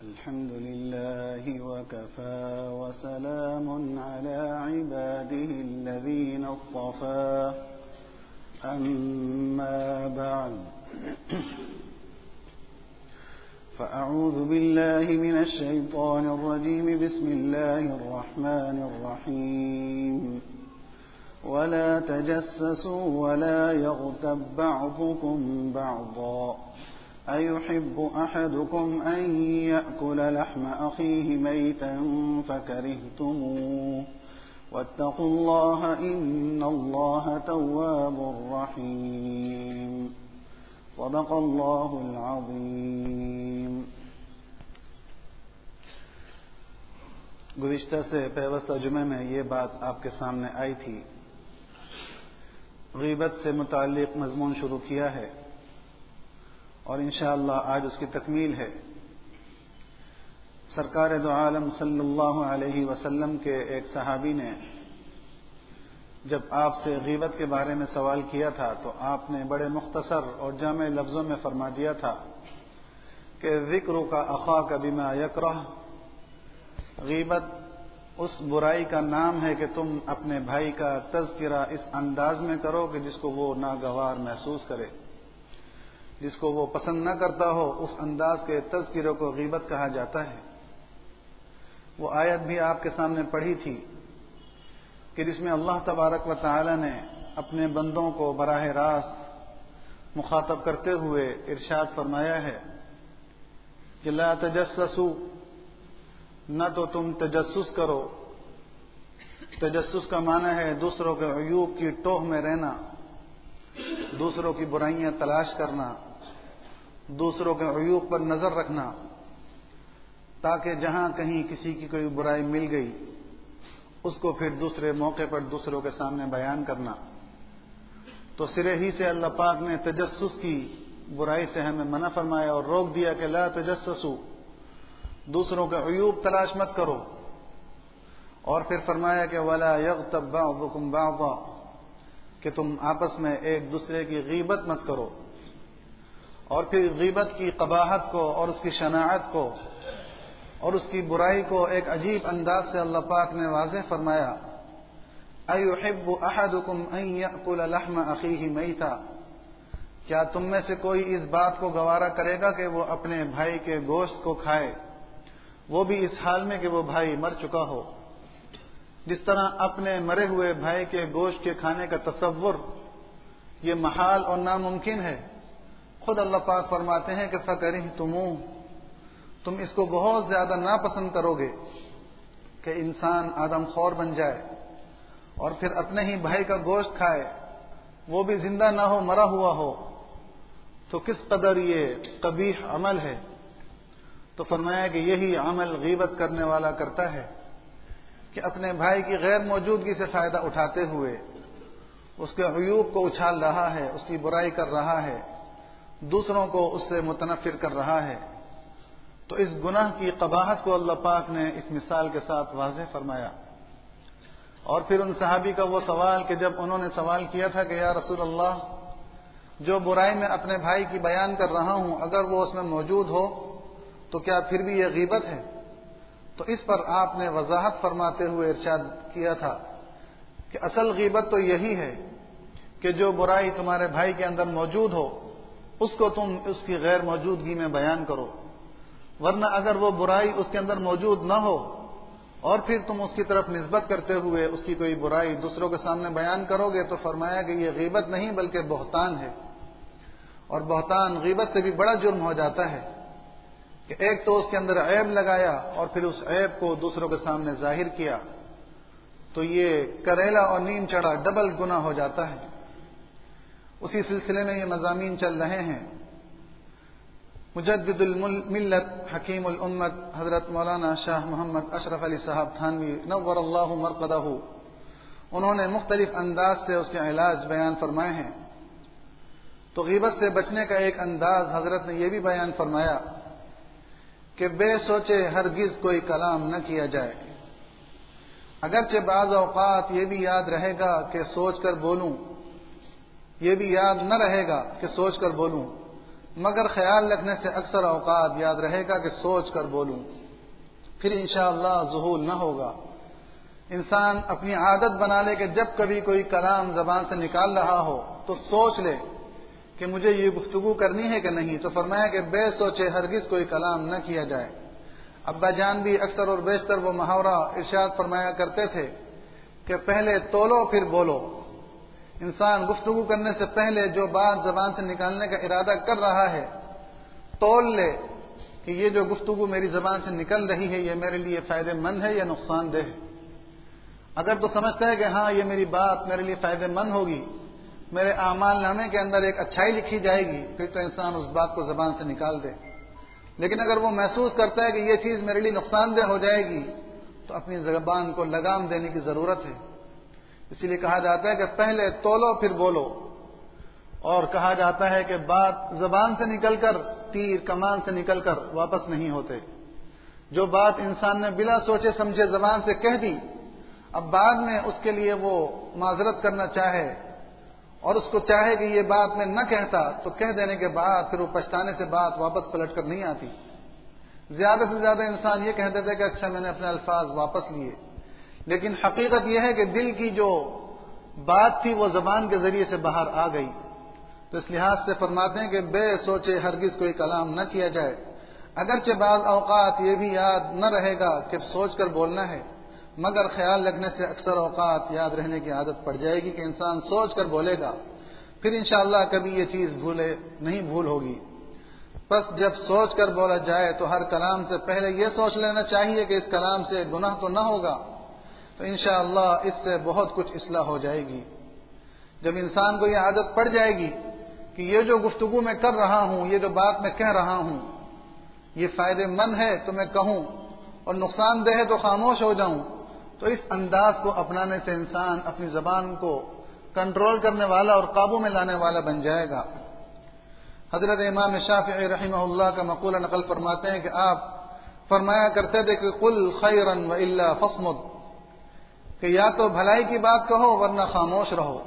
الحمد لله وكفى وسلام على عباده الذين اصطفى أما بعد فأعوذ بالله من الشيطان الرجيم بسم الله الرحمن الرحيم ولا تجسسوا ولا يغتب بعضكم بعضا أيحب أحدكم أن يأكل لحم أخيه ميتا فكرهتموه واتقوا الله إن الله تواب رحيم صدق الله العظيم. گزشتہ سے پیوستہ جمعے میں یہ بات آپ کے سامنے آئی تھی. غیبت سے متعلق مضمون شروع کیا ہے اور انشاءاللہ آج اس کی تکمیل ہے. سرکار دو عالم صلی اللہ علیہ وسلم کے ایک صحابی نے جب آپ سے غیبت کے بارے میں سوال کیا تھا تو آپ نے بڑے مختصر اور جامع لفظوں میں فرما دیا تھا کہ ذکر کا اخاک بما یکرہ، غیبت اس برائی کا نام ہے کہ تم اپنے بھائی کا تذکرہ اس انداز میں کرو کہ جس کو وہ ناگوار محسوس کرے، جس کو وہ پسند نہ کرتا ہو، اس انداز کے تذکرے کو غیبت کہا جاتا ہے. وہ آیت بھی آپ کے سامنے پڑھی تھی کہ جس میں اللہ تبارک و تعالی نے اپنے بندوں کو براہ راست مخاطب کرتے ہوئے ارشاد فرمایا ہے کہ لا تجسسوا، نہ تو تم تجسس کرو. تجسس کا معنی ہے دوسروں کے عیوب کی ٹوہ میں رہنا، دوسروں کی برائیاں تلاش کرنا، دوسروں کے عیوب پر نظر رکھنا، تاکہ جہاں کہیں کسی کی کوئی برائی مل گئی اس کو پھر دوسرے موقع پر دوسروں کے سامنے بیان کرنا. تو سرے ہی سے اللہ پاک نے تجسس کی برائی سے ہمیں منع فرمایا اور روک دیا کہ لا تجسسوا، دوسروں کے عیوب تلاش مت کرو. اور پھر فرمایا کہ ولا یغتب بعضکم بعضا، کہ تم آپس میں ایک دوسرے کی غیبت مت کرو. اور پھر غیبت کی قباحت کو اور اس کی شناعت کو اور اس کی برائی کو ایک عجیب انداز سے اللہ پاک نے واضح فرمایا. ایحب احدکم ان یأکل لحم اخیہ میتا، کیا تم میں سے کوئی اس بات کو گوارا کرے گا کہ وہ اپنے بھائی کے گوشت کو کھائے، وہ بھی اس حال میں کہ وہ بھائی مر چکا ہو. جس طرح اپنے مرے ہوئے بھائی کے گوشت کے کھانے کا تصور یہ محال اور ناممکن ہے، خود اللہ پاک فرماتے ہیں کہ فَكَرِهْتُمُوهُ، تم اس کو بہت زیادہ ناپسند کرو گے کہ انسان آدم خور بن جائے اور پھر اپنے ہی بھائی کا گوشت کھائے، وہ بھی زندہ نہ ہو، مرا ہوا ہو. تو کس قدر یہ قبیح عمل ہے. تو فرمایا کہ یہی عمل غیبت کرنے والا کرتا ہے کہ اپنے بھائی کی غیر موجودگی سے فائدہ اٹھاتے ہوئے اس کے عیوب کو اچھال رہا ہے، اس کی برائی کر رہا ہے، دوسروں کو اس سے متنفر کر رہا ہے. تو اس گناہ کی قباحت کو اللہ پاک نے اس مثال کے ساتھ واضح فرمایا. اور پھر ان صحابی کا وہ سوال کہ جب انہوں نے سوال کیا تھا کہ یا رسول اللہ، جو برائی میں اپنے بھائی کی بیان کر رہا ہوں اگر وہ اس میں موجود ہو تو کیا پھر بھی یہ غیبت ہے؟ تو اس پر آپ نے وضاحت فرماتے ہوئے ارشاد کیا تھا کہ اصل غیبت تو یہی ہے کہ جو برائی تمہارے بھائی کے اندر موجود ہو اس کو تم اس کی غیر موجودگی میں بیان کرو، ورنہ اگر وہ برائی اس کے اندر موجود نہ ہو اور پھر تم اس کی طرف نسبت کرتے ہوئے اس کی کوئی برائی دوسروں کے سامنے بیان کرو گے تو فرمایا کہ یہ غیبت نہیں بلکہ بہتان ہے. اور بہتان غیبت سے بھی بڑا جرم ہو جاتا ہے کہ ایک تو اس کے اندر عیب لگایا اور پھر اس عیب کو دوسروں کے سامنے ظاہر کیا، تو یہ کریلا اور نیم چڑھا ڈبل گناہ ہو جاتا ہے. اسی سلسلے میں یہ مضامین چل رہے ہیں. مجدد الملت حکیم الامت حضرت مولانا شاہ محمد اشرف علی صاحب تھانوی نور اللہ مرقدہ، انہوں نے مختلف انداز سے اس کے علاج بیان فرمائے ہیں. تو غیبت سے بچنے کا ایک انداز حضرت نے یہ بھی بیان فرمایا کہ بے سوچے ہرگز کوئی کلام نہ کیا جائے. اگرچہ بعض اوقات یہ بھی یاد رہے گا کہ سوچ کر بولوں، یہ بھی یاد نہ رہے گا کہ سوچ کر بولوں، مگر خیال رکھنے سے اکثر اوقات یاد رہے گا کہ سوچ کر بولوں، پھر انشاءاللہ ذہول نہ ہوگا۔ انسان اپنی عادت بنا لے کہ جب کبھی کوئی کلام زبان سے نکال رہا ہو تو سوچ لے کہ مجھے یہ گفتگو کرنی ہے کہ نہیں، تو فرمایا کہ بے سوچے ہرگز کوئی کلام نہ کیا جائے۔ ابا جان بھی اکثر اور بیشتر وہ محاورہ ارشاد فرمایا کرتے تھے کہ پہلے تولو پھر بولو۔ انسان گفتگو کرنے سے پہلے جو بات زبان سے نکالنے کا ارادہ کر رہا ہے تول لے کہ یہ جو گفتگو میری زبان سے نکل رہی ہے یہ میرے لیے فائدہ مند ہے یا نقصان دہ ہے۔ اگر تو سمجھتا ہے کہ ہاں یہ میری بات میرے لیے فائدہ مند ہوگی، میرے اعمال نامے کے اندر ایک اچھائی لکھی جائے گی، پھر تو انسان اس بات کو زبان سے نکال دے۔ لیکن اگر وہ محسوس کرتا ہے کہ یہ چیز میرے لیے نقصان دہ ہو جائے گی تو اپنی زبان کو لگام دینے کی ضرورت ہے۔ اسی لیے کہا جاتا ہے کہ پہلے تولو پھر بولو، اور کہا جاتا ہے کہ بات زبان سے نکل کر تیر کمان سے نکل کر واپس نہیں ہوتے۔ جو بات انسان نے بلا سوچے سمجھے زبان سے کہہ دی، اب بعد میں اس کے لیے وہ معذرت کرنا چاہے اور اس کو چاہے کہ یہ بات میں نہ کہتا، تو کہہ دینے کے بعد پھر وہ پچھتانے سے بات واپس پلٹ کر نہیں آتی۔ زیادہ سے زیادہ انسان یہ کہہ دیتا ہے کہ اچھا میں نے اپنے الفاظ واپس لیے، لیکن حقیقت یہ ہے کہ دل کی جو بات تھی وہ زبان کے ذریعے سے باہر آ گئی۔ تو اس لحاظ سے فرماتے ہیں کہ بے سوچے ہرگز کوئی کلام نہ کیا جائے، اگرچہ بعض اوقات یہ بھی یاد نہ رہے گا کہ سوچ کر بولنا ہے، مگر خیال رکھنے سے اکثر اوقات یاد رہنے کی عادت پڑ جائے گی کہ انسان سوچ کر بولے گا، پھر انشاءاللہ کبھی یہ چیز نہیں بھول ہوگی۔ بس جب سوچ کر بولا جائے تو ہر کلام سے پہلے یہ سوچ لینا چاہیے کہ اس کلام سے گناہ تو نہ ہوگا، تو انشاءاللہ اس سے بہت کچھ اصلاح ہو جائے گی۔ جب انسان کو یہ عادت پڑ جائے گی کہ یہ جو گفتگو میں کر رہا ہوں، یہ جو بات میں کہہ رہا ہوں یہ فائدہ مند ہے تو میں کہوں اور نقصان دہ ہے تو خاموش ہو جاؤں، تو اس انداز کو اپنانے سے انسان اپنی زبان کو کنٹرول کرنے والا اور قابو میں لانے والا بن جائے گا۔ حضرت امام شافعی رحمہ اللہ کا مقولہ نقل فرماتے ہیں کہ آپ فرمایا کرتے تھے کہ قل خیرا والا فاصمت، کہ یا تو بھلائی کی بات کہو ورنہ خاموش رہو۔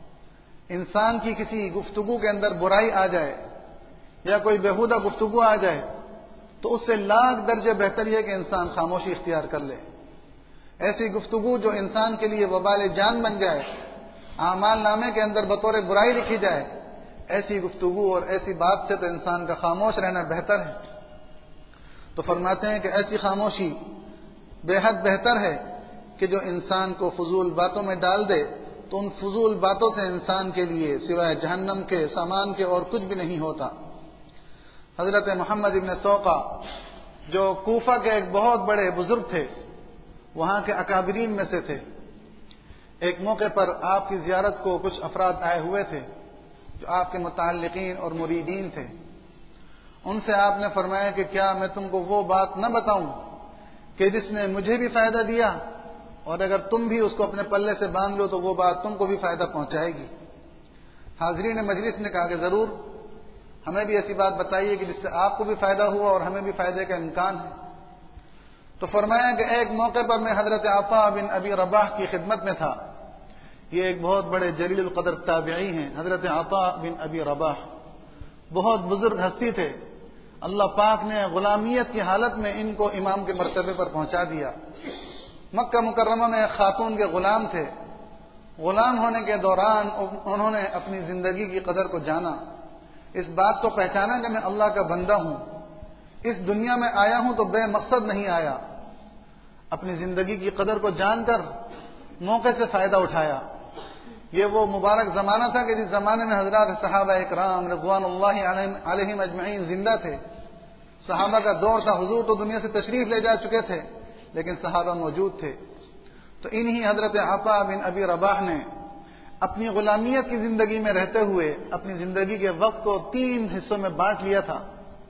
انسان کی کسی گفتگو کے اندر برائی آ جائے یا کوئی بےہودہ گفتگو آ جائے تو اس سے لاکھ درجے بہتر یہ کہ انسان خاموشی اختیار کر لے۔ ایسی گفتگو جو انسان کے لیے وبال جان بن جائے، اعمال نامے کے اندر بطور برائی لکھی جائے، ایسی گفتگو اور ایسی بات سے تو انسان کا خاموش رہنا بہتر ہے۔ تو فرماتے ہیں کہ ایسی خاموشی بے حد بہتر ہے کہ جو انسان کو فضول باتوں میں ڈال دے، تو ان فضول باتوں سے انسان کے لیے سوائے جہنم کے سامان کے اور کچھ بھی نہیں ہوتا۔ حضرت محمد ابن سوقہ جو کوفہ کے ایک بہت بڑے بزرگ تھے، وہاں کے اکابرین میں سے تھے، ایک موقع پر آپ کی زیارت کو کچھ افراد آئے ہوئے تھے جو آپ کے متعلقین اور مریدین تھے۔ ان سے آپ نے فرمایا کہ کیا میں تم کو وہ بات نہ بتاؤں کہ جس نے مجھے بھی فائدہ دیا، اور اگر تم بھی اس کو اپنے پلے سے باندھ لو تو وہ بات تم کو بھی فائدہ پہنچائے گی۔ حاضرین مجلس نے کہا کہ ضرور، ہمیں بھی ایسی بات بتائیے کہ جس سے آپ کو بھی فائدہ ہوا اور ہمیں بھی فائدے کا امکان ہے۔ تو فرمایا کہ ایک موقع پر میں حضرت عطاء بن ابی رباح کی خدمت میں تھا۔ یہ ایک بہت بڑے جلیل القدر تابعی ہیں، حضرت عطاء بن ابی رباح بہت بزرگ ہستی تھے۔ اللہ پاک نے غلامیت کی حالت میں ان کو امام کے مرتبے پر پہنچا دیا۔ مکہ مکرمہ میں ایک خاتون کے غلام تھے۔ غلام ہونے کے دوران انہوں نے اپنی زندگی کی قدر کو جانا، اس بات کو پہچانا کہ میں اللہ کا بندہ ہوں، اس دنیا میں آیا ہوں تو بے مقصد نہیں آیا۔ اپنی زندگی کی قدر کو جان کر موقع سے فائدہ اٹھایا۔ یہ وہ مبارک زمانہ تھا کہ جس زمانے میں حضرات صحابہ اکرام رضوان اللہ علیہم اجمعین زندہ تھے۔ صحابہ کا دور تھا، حضور تو دنیا سے تشریف لے جا چکے تھے لیکن صحابہ موجود تھے۔ تو انہی حضرت عطاء بن ابی رباح نے اپنی غلامیت کی زندگی میں رہتے ہوئے اپنی زندگی کے وقت کو 3 حصوں میں بانٹ لیا تھا۔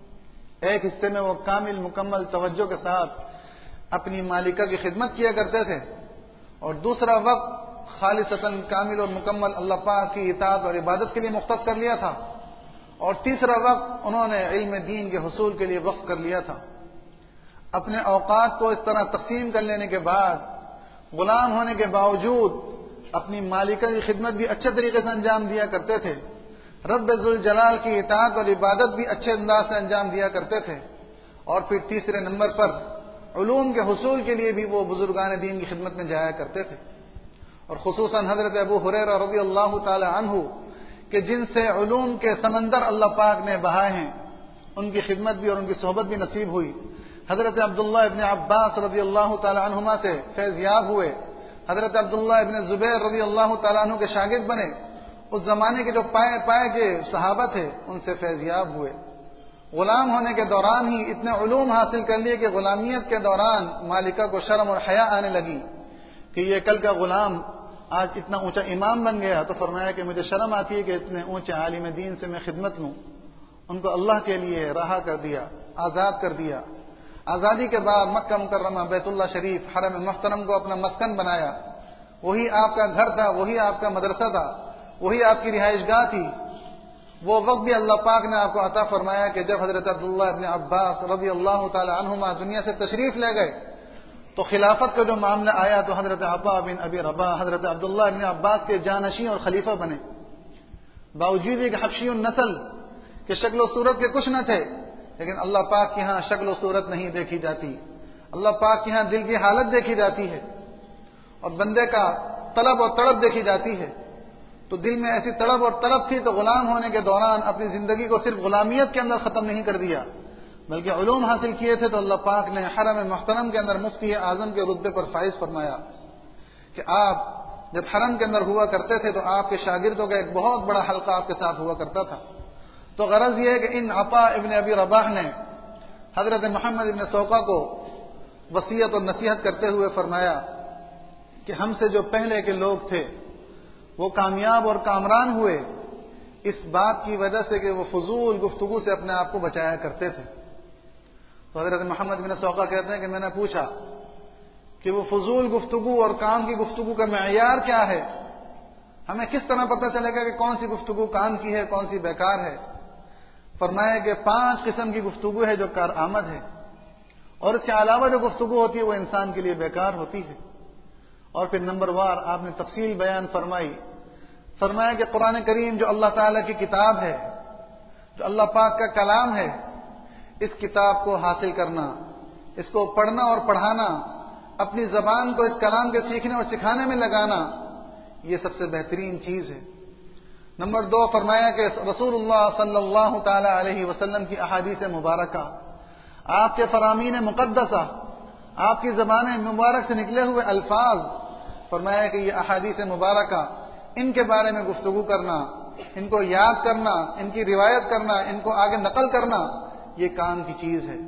ایک حصے میں وہ کامل مکمل توجہ کے ساتھ اپنی مالکہ کی خدمت کیا کرتے تھے، اور دوسرا وقت خالصتاً کامل اور مکمل اللہ پاک کی اطاعت اور عبادت کے لیے مختص کر لیا تھا، اور تیسرا وقت انہوں نے علم دین کے حصول کے لیے وقف کر لیا تھا۔ اپنے اوقات کو اس طرح تقسیم کر لینے کے بعد غلام ہونے کے باوجود اپنی مالکہ کی خدمت بھی اچھے طریقے سے انجام دیا کرتے تھے، رب ذوالجلال کی اطاعت اور عبادت بھی اچھے انداز سے انجام دیا کرتے تھے. اور پھر تیسرے نمبر پر علوم کے حصول کے لیے بھی وہ بزرگان دین کی خدمت میں جایا کرتے تھے. اور خصوصاً حضرت ابو ہریرہ رضی اللہ تعالی عنہ کہ جن سے علوم کے سمندر اللہ پاک نے بہائے ہیں، ان کی خدمت بھی اور ان کی صحبت بھی نصیب ہوئی. حضرت عبداللہ ابن عباس رضی اللہ تعالی عنہما سے فیض یاب ہوئے. حضرت عبداللہ ابن زبیر رضی اللہ تعالیٰ عنہ کے شاگرد بنے. اس زمانے کے جو پائے کے صحابہ تھے ان سے فیض یاب ہوئے. غلام ہونے کے دوران ہی اتنے علوم حاصل کر لیے کہ غلامیت کے دوران مالکہ کو شرم اور حیا آنے لگی کہ یہ کل کا غلام آج اتنا اونچا امام بن گیا. تو فرمایا کہ مجھے شرم آتی ہے کہ اتنے اونچے عالم دین سے میں خدمت لوں. ان کو اللہ کے لیے رہا کر دیا، آزاد کر دیا. آزادی کے بعد مکہ مکرمہ بیت اللہ شریف حرم محترم کو اپنا مسکن بنایا. وہی آپ کا گھر تھا، وہی آپ کا مدرسہ تھا، وہی آپ کی رہائش گاہ تھی. وہ وقت بھی اللہ پاک نے آپ کو عطا فرمایا کہ جب حضرت عبداللہ ابن عباس رضی اللہ تعالی عنہما دنیا سے تشریف لے گئے تو خلافت کا جو معاملہ آیا تو حضرت عطا بن ابی رباح حضرت عبداللہ ابن عباس کے جانشین اور خلیفہ بنے. باوجود کہ حبشی النسل کہ شکل و صورت کے کچھ نہ تھے، لیکن اللہ پاک کے ہاں شکل و صورت نہیں دیکھی جاتی. اللہ پاک کے ہاں دل کی حالت دیکھی جاتی ہے اور بندے کا طلب اور تڑپ دیکھی جاتی ہے. تو دل میں ایسی تڑپ اور طلب تھی تو غلام ہونے کے دوران اپنی زندگی کو صرف غلامیت کے اندر ختم نہیں کر دیا، بلکہ علوم حاصل کیے تھے. تو اللہ پاک نے حرم محترم کے اندر مفتی اعظم کے رتبے پر فائز فرمایا کہ آپ جب حرم کے اندر ہوا کرتے تھے تو آپ کے شاگردوں کا ایک بہت بڑا حلقہ آپ کے ساتھ ہوا کرتا تھا. تو غرض یہ ہے کہ ان عطا ابن ابی رباح نے حضرت محمد ابن سوقہ کو وصیت اور نصیحت کرتے ہوئے فرمایا کہ ہم سے جو پہلے کے لوگ تھے وہ کامیاب اور کامران ہوئے اس بات کی وجہ سے کہ وہ فضول گفتگو سے اپنے آپ کو بچایا کرتے تھے. تو حضرت محمد بن سوقہ کہتے ہیں کہ میں نے پوچھا کہ وہ فضول گفتگو اور کام کی گفتگو کا معیار کیا ہے؟ ہمیں کس طرح پتہ چلے گا کہ کون سی گفتگو کام کی ہے، کون سی بیکار ہے؟ فرمایا کہ 5 قسم کی گفتگو ہے جو کارآمد ہے، اور اس کے علاوہ جو گفتگو ہوتی ہے وہ انسان کے لیے بیکار ہوتی ہے. اور پھر نمبر وار آپ نے تفصیل بیان فرمایا کہ قرآن کریم جو اللہ تعالیٰ کی کتاب ہے، جو اللہ پاک کا کلام ہے، اس کتاب کو حاصل کرنا، اس کو پڑھنا اور پڑھانا، اپنی زبان کو اس کلام کے سیکھنے اور سکھانے میں لگانا، یہ سب سے بہترین چیز ہے. نمبر 2 فرمایا کہ رسول اللہ صلی اللہ تعالی علیہ وسلم کی احادیث مبارکہ، آپ کے فرامین مقدسہ، آپ کی زبان مبارک سے نکلے ہوئے الفاظ، فرمایا کہ یہ احادیث مبارکہ ان کے بارے میں گفتگو کرنا، ان کو یاد کرنا، ان کی روایت کرنا، ان کو آگے نقل کرنا، یہ کام کی چیز ہے.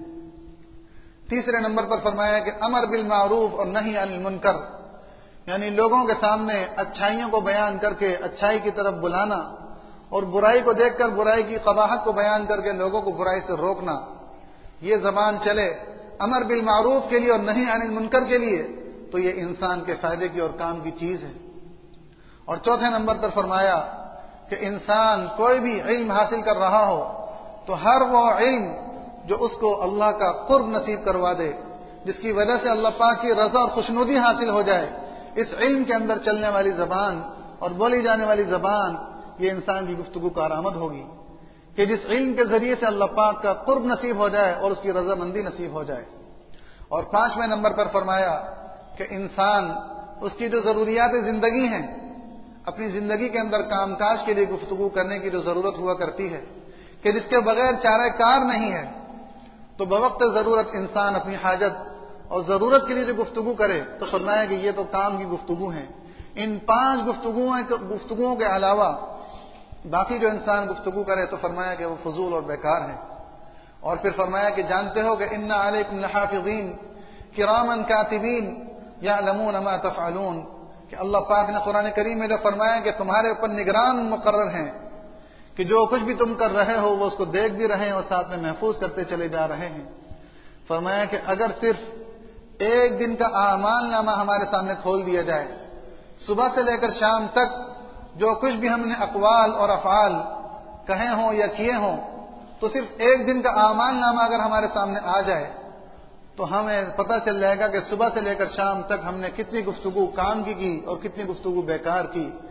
تیسرے نمبر پر فرمایا کہ امر بالمعروف اور نہی عن المنکر، یعنی لوگوں کے سامنے اچھائیوں کو بیان کر کے اچھائی کی طرف بلانا اور برائی کو دیکھ کر برائی کی قباحت کو بیان کر کے لوگوں کو برائی سے روکنا. یہ زبان چلے امر بالمعروف کے لیے اور نہی عن المنکر کے لیے تو یہ انسان کے فائدے کی اور کام کی چیز ہے. اور چوتھے نمبر پر فرمایا کہ انسان کوئی بھی علم حاصل کر رہا ہو تو ہر وہ علم جو اس کو اللہ کا قرب نصیب کروا دے، جس کی وجہ سے اللہ پاک کی رضا اور خوشنودی حاصل ہو جائے، اس علم کے اندر چلنے والی زبان اور بولی جانے والی زبان یہ انسان کی گفتگو کارآمد ہوگی کہ جس علم کے ذریعے سے اللہ پاک کا قرب نصیب ہو جائے اور اس کی رضامندی نصیب ہو جائے. اور 5ویں نمبر پر فرمایا کہ انسان اس کی جو ضروریات زندگی ہیں، اپنی زندگی کے اندر کام کاج کے لیے گفتگو کرنے کی جو ضرورت ہوا کرتی ہے کہ جس کے بغیر چارہ کار نہیں ہے، تو بوقت ضرورت انسان اپنی حاجت اور ضرورت کے لیے جو گفتگو کرے تو فرمایا کہ یہ تو کام کی گفتگو ہیں. ان 5 گفتگوؤں کے علاوہ باقی جو انسان گفتگو کرے تو فرمایا کہ وہ فضول اور بیکار ہے. اور پھر فرمایا کہ جانتے ہو کہ ان علیکم لحافظین کراما کاتبین یعلمون ما تفعلون، کہ اللہ پاک نے قرآن کریم میں جو فرمایا کہ تمہارے اوپر نگران مقرر ہیں کہ جو کچھ بھی تم کر رہے ہو وہ اس کو دیکھ بھی رہے ہیں اور ساتھ میں محفوظ کرتے چلے جا رہے ہیں. فرمایا کہ اگر صرف ایک دن کا اعمال نامہ ہمارے سامنے کھول دیا جائے، صبح سے لے کر شام تک جو کچھ بھی ہم نے اقوال اور افعال کہے ہوں یا کیے ہوں، تو صرف ایک دن کا اعمال نامہ اگر ہمارے سامنے آ جائے تو ہمیں پتہ چل جائے گا کہ صبح سے لے کر شام تک ہم نے کتنی گفتگو کام کی اور کتنی گفتگو بیکار کی،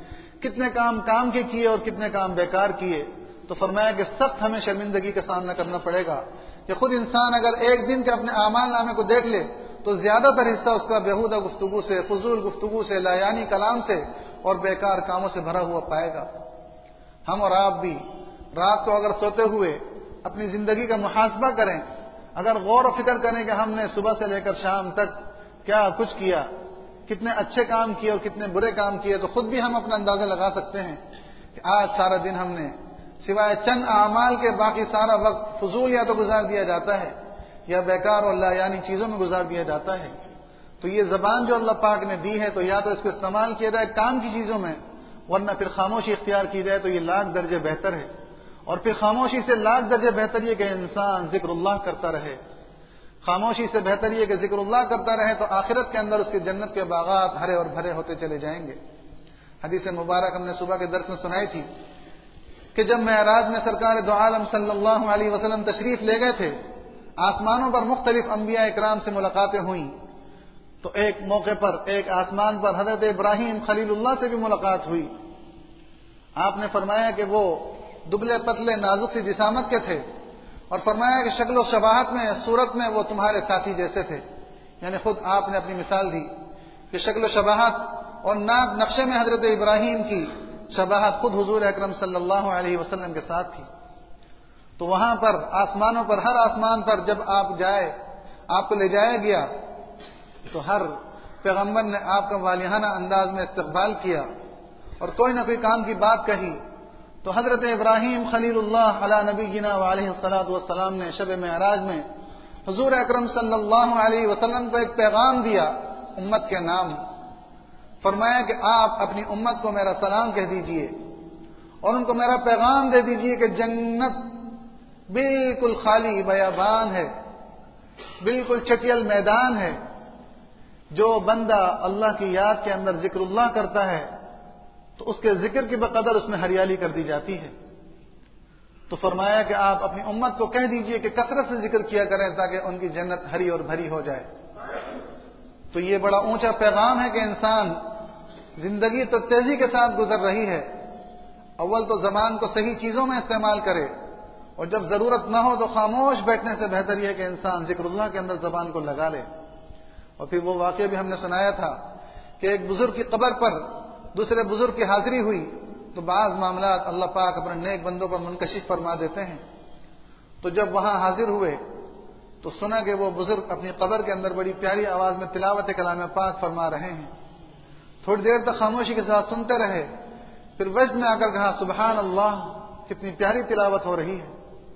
کتنے کام کے کیے اور کتنے کام بیکار کیے، تو فرمایا کہ سخت ہمیں شرمندگی کا سامنا کرنا پڑے گا کہ خود انسان اگر ایک دن کے اپنے اعمال نامے کو دیکھ لے تو زیادہ تر حصہ اس کا بیہودہ گفتگو سے، فضول گفتگو سے، لا یعنی کلام سے اور بیکار کاموں سے بھرا ہوا پائے گا۔ ہم اور آپ بھی رات کو اگر سوتے ہوئے اپنی زندگی کا محاسبہ کریں، اگر غور و فکر کریں کہ ہم نے صبح سے لے کر شام تک کیا کچھ کیا، کتنے اچھے کام کیے اور کتنے برے کام کیے، تو خود بھی ہم اپنا اندازہ لگا سکتے ہیں کہ آج سارا دن ہم نے سوائے چند اعمال کے باقی سارا وقت فضول یا تو گزار دیا جاتا ہے یا بیکار اور لا یعنی چیزوں میں گزار دیا جاتا ہے۔ تو یہ زبان جو اللہ پاک نے دی ہے تو یا تو اس کو استعمال کیا جائے کام کی چیزوں میں، ورنہ پھر خاموشی اختیار کی جائے تو یہ لاکھ درجے بہتر ہے۔ اور پھر خاموشی سے لاکھ درجے بہتر یہ کہ انسان ذکر اللہ کرتا رہے، خاموشی سے بہتر یہ کہ ذکر اللہ کرتا رہے تو آخرت کے اندر اس کی جنت کے باغات ہرے اور بھرے ہوتے چلے جائیں گے۔ حدیث مبارک ہم نے صبح کے درس میں سنائی تھی کہ جب معراج میں سرکار دو عالم صلی اللہ علیہ وسلم تشریف لے گئے تھے، آسمانوں پر مختلف انبیاء اکرام سے ملاقاتیں ہوئیں، تو ایک موقع پر ایک آسمان پر حضرت ابراہیم خلیل اللہ سے بھی ملاقات ہوئی۔ آپ نے فرمایا کہ وہ دبلے پتلے نازک سی جسامت کے تھے اور فرمایا کہ شکل و شباہت میں، صورت میں وہ تمہارے ساتھی جیسے تھے، یعنی خود آپ نے اپنی مثال دی کہ شکل و شباہت اور نقشے میں حضرت ابراہیم کی شباہت خود حضور اکرم صلی اللہ علیہ وسلم کے ساتھ تھی۔ تو وہاں پر آسمانوں پر، ہر آسمان پر جب آپ کو لے جایا گیا تو ہر پیغمبر نے آپ کا والیانہ انداز میں استقبال کیا اور کوئی نہ کوئی کام کی بات کہی۔ تو حضرت ابراہیم خلیل اللہ علی نبینا وعلیہ الصلوۃ والسلام نے شب معراج میں حضور اکرم صلی اللہ علیہ وسلم کو ایک پیغام دیا امت کے نام، فرمایا کہ آپ اپنی امت کو میرا سلام کہہ دیجئے اور ان کو میرا پیغام دے دیجئے کہ جنت بالکل خالی بیابان ہے، بالکل چٹیل میدان ہے۔ جو بندہ اللہ کی یاد کے اندر ذکر اللہ کرتا ہے تو اس کے ذکر کی بقدر اس میں ہریالی کر دی جاتی ہے۔ تو فرمایا کہ آپ اپنی امت کو کہہ دیجئے کہ کثرت سے ذکر کیا کریں تاکہ ان کی جنت ہری اور بھری ہو جائے۔ تو یہ بڑا اونچا پیغام ہے کہ انسان زندگی تو تیزی کے ساتھ گزر رہی ہے، اول تو زبان کو صحیح چیزوں میں استعمال کرے اور جب ضرورت نہ ہو تو خاموش بیٹھنے سے بہتر یہ ہے کہ انسان ذکر اللہ کے اندر زبان کو لگا لے۔ اور پھر وہ واقعہ بھی ہم نے سنایا تھا کہ ایک بزرگ کی قبر پر دوسرے بزرگ کی حاضری ہوئی تو بعض معاملات اللہ پاک اپنے نیک بندوں پر منکشف فرما دیتے ہیں۔ تو جب وہاں حاضر ہوئے تو سنا کہ وہ بزرگ اپنی قبر کے اندر بڑی پیاری آواز میں تلاوت کلام پاک فرما رہے ہیں۔ تھوڑی دیر تک خاموشی کے ساتھ سنتے رہے، پھر وجد میں آ کر کہا سبحان اللہ، کتنی پیاری تلاوت ہو رہی ہے۔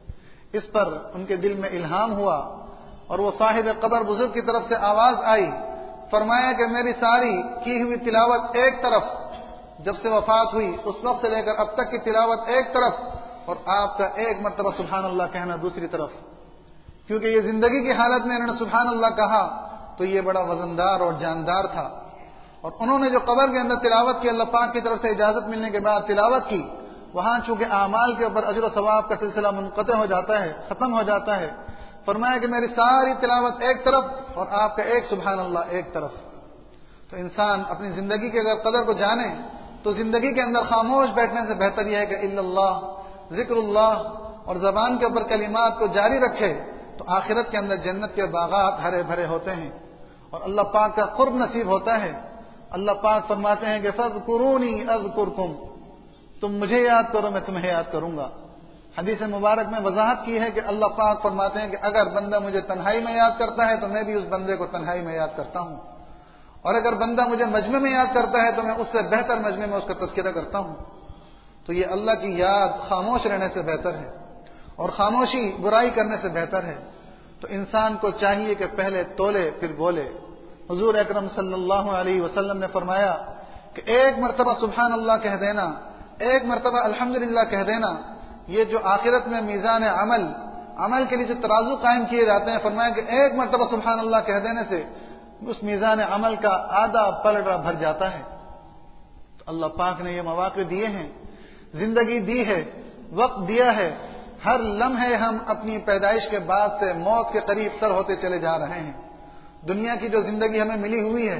اس پر ان کے دل میں الہام ہوا اور وہ صاحب قبر بزرگ کی طرف سے آواز آئی، فرمایا کہ میری ساری کی ہوئی تلاوت ایک طرف، جب سے وفات ہوئی اس وقت سے لے کر اب تک کی تلاوت ایک طرف اور آپ کا ایک مرتبہ سبحان اللہ کہنا دوسری طرف، کیونکہ یہ زندگی کی حالت میں انہوں نے سبحان اللہ کہا تو یہ بڑا وزندار اور جاندار تھا۔ اور انہوں نے جو قبر کے اندر تلاوت کی، اللہ پاک کی طرف سے اجازت ملنے کے بعد تلاوت کی، وہاں چونکہ اعمال کے اوپر اجر و ثواب کا سلسلہ منقطع ہو جاتا ہے، ختم ہو جاتا ہے، فرمایا کہ میری ساری تلاوت ایک طرف اور آپ کا ایک سبحان اللہ ایک طرف۔ تو انسان اپنی زندگی کے اگر قدر کو جانے تو زندگی کے اندر خاموش بیٹھنے سے بہتر یہ ہے کہ الا اللہ، ذکر اللہ اور زبان کے اوپر کلمات کو جاری رکھے تو آخرت کے اندر جنت کے باغات ہرے بھرے ہوتے ہیں اور اللہ پاک کا قرب نصیب ہوتا ہے۔ اللہ پاک فرماتے ہیں کہ فاذکرونی اذکرکم، تم مجھے یاد کرو میں تمہیں یاد کروں گا۔ حدیث مبارک میں وضاحت کی ہے کہ اللہ پاک فرماتے ہیں کہ اگر بندہ مجھے تنہائی میں یاد کرتا ہے تو میں بھی اس بندے کو تنہائی میں یاد کرتا ہوں، اور اگر بندہ مجھے مجمع میں یاد کرتا ہے تو میں اس سے بہتر مجمع میں اس کا تذکرہ کرتا ہوں۔ تو یہ اللہ کی یاد خاموش رہنے سے بہتر ہے اور خاموشی برائی کرنے سے بہتر ہے۔ تو انسان کو چاہیے کہ پہلے تولے پھر بولے۔ حضور اکرم صلی اللہ علیہ وسلم نے فرمایا کہ ایک مرتبہ سبحان اللہ کہہ دینا، ایک مرتبہ الحمدللہ کہہ دینا، یہ جو آخرت میں میزان عمل کے لیے جو ترازو قائم کیے جاتے ہیں، فرمایا کہ ایک مرتبہ سبحان اللہ کہہ دینے سے اس میزان عمل کا آدھا پلڑا بھر جاتا ہے۔ تو اللہ پاک نے یہ مواقع دیے ہیں، زندگی دی ہے، وقت دیا ہے، ہر لمحے ہم اپنی پیدائش کے بعد سے موت کے قریب تر ہوتے چلے جا رہے ہیں۔ دنیا کی جو زندگی ہمیں ملی ہوئی ہے،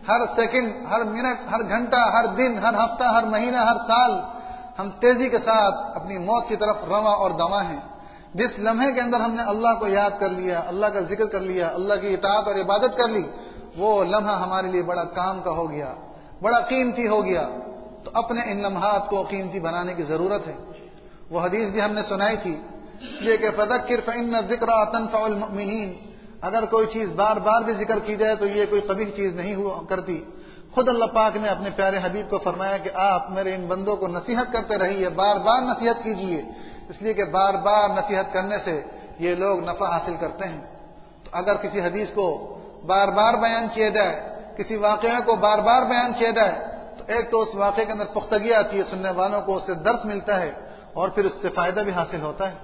ہر سیکنڈ، ہر منٹ، ہر گھنٹہ، ہر دن، ہر ہفتہ، ہر مہینہ، ہر سال ہم تیزی کے ساتھ اپنی موت کی طرف رواں اور دواں ہیں۔ جس لمحے کے اندر ہم نے اللہ کو یاد کر لیا، اللہ کا ذکر کر لیا، اللہ کی اطاعت اور عبادت کر لی، وہ لمحہ ہمارے لیے بڑا کام کا ہو گیا، بڑا قیمتی ہو گیا۔ تو اپنے ان لمحات کو قیمتی بنانے کی ضرورت ہے۔ وہ حدیث بھی ہم نے سنائی تھی، اس لیے کہ فذکر فإن الذکریٰ تنفع المؤمنین، اگر کوئی چیز بار بار بھی ذکر کی جائے تو یہ کوئی قبیح چیز نہیں ہوا کرتی۔ خود اللہ پاک نے اپنے پیارے حبیب کو فرمایا کہ آپ میرے ان بندوں کو نصیحت کرتے رہیے، بار بار نصیحت کیجیے، اس لیے کہ بار بار نصیحت کرنے سے یہ لوگ نفع حاصل کرتے ہیں۔ تو اگر کسی حدیث کو بار بار بیان کیا جائے، کسی واقعہ کو بار بار بیان کیا جائے، تو ایک تو اس واقعے کے اندر پختگی آتی ہے، سننے والوں کو اس سے درس ملتا ہے اور پھر اس سے فائدہ بھی حاصل ہوتا ہے۔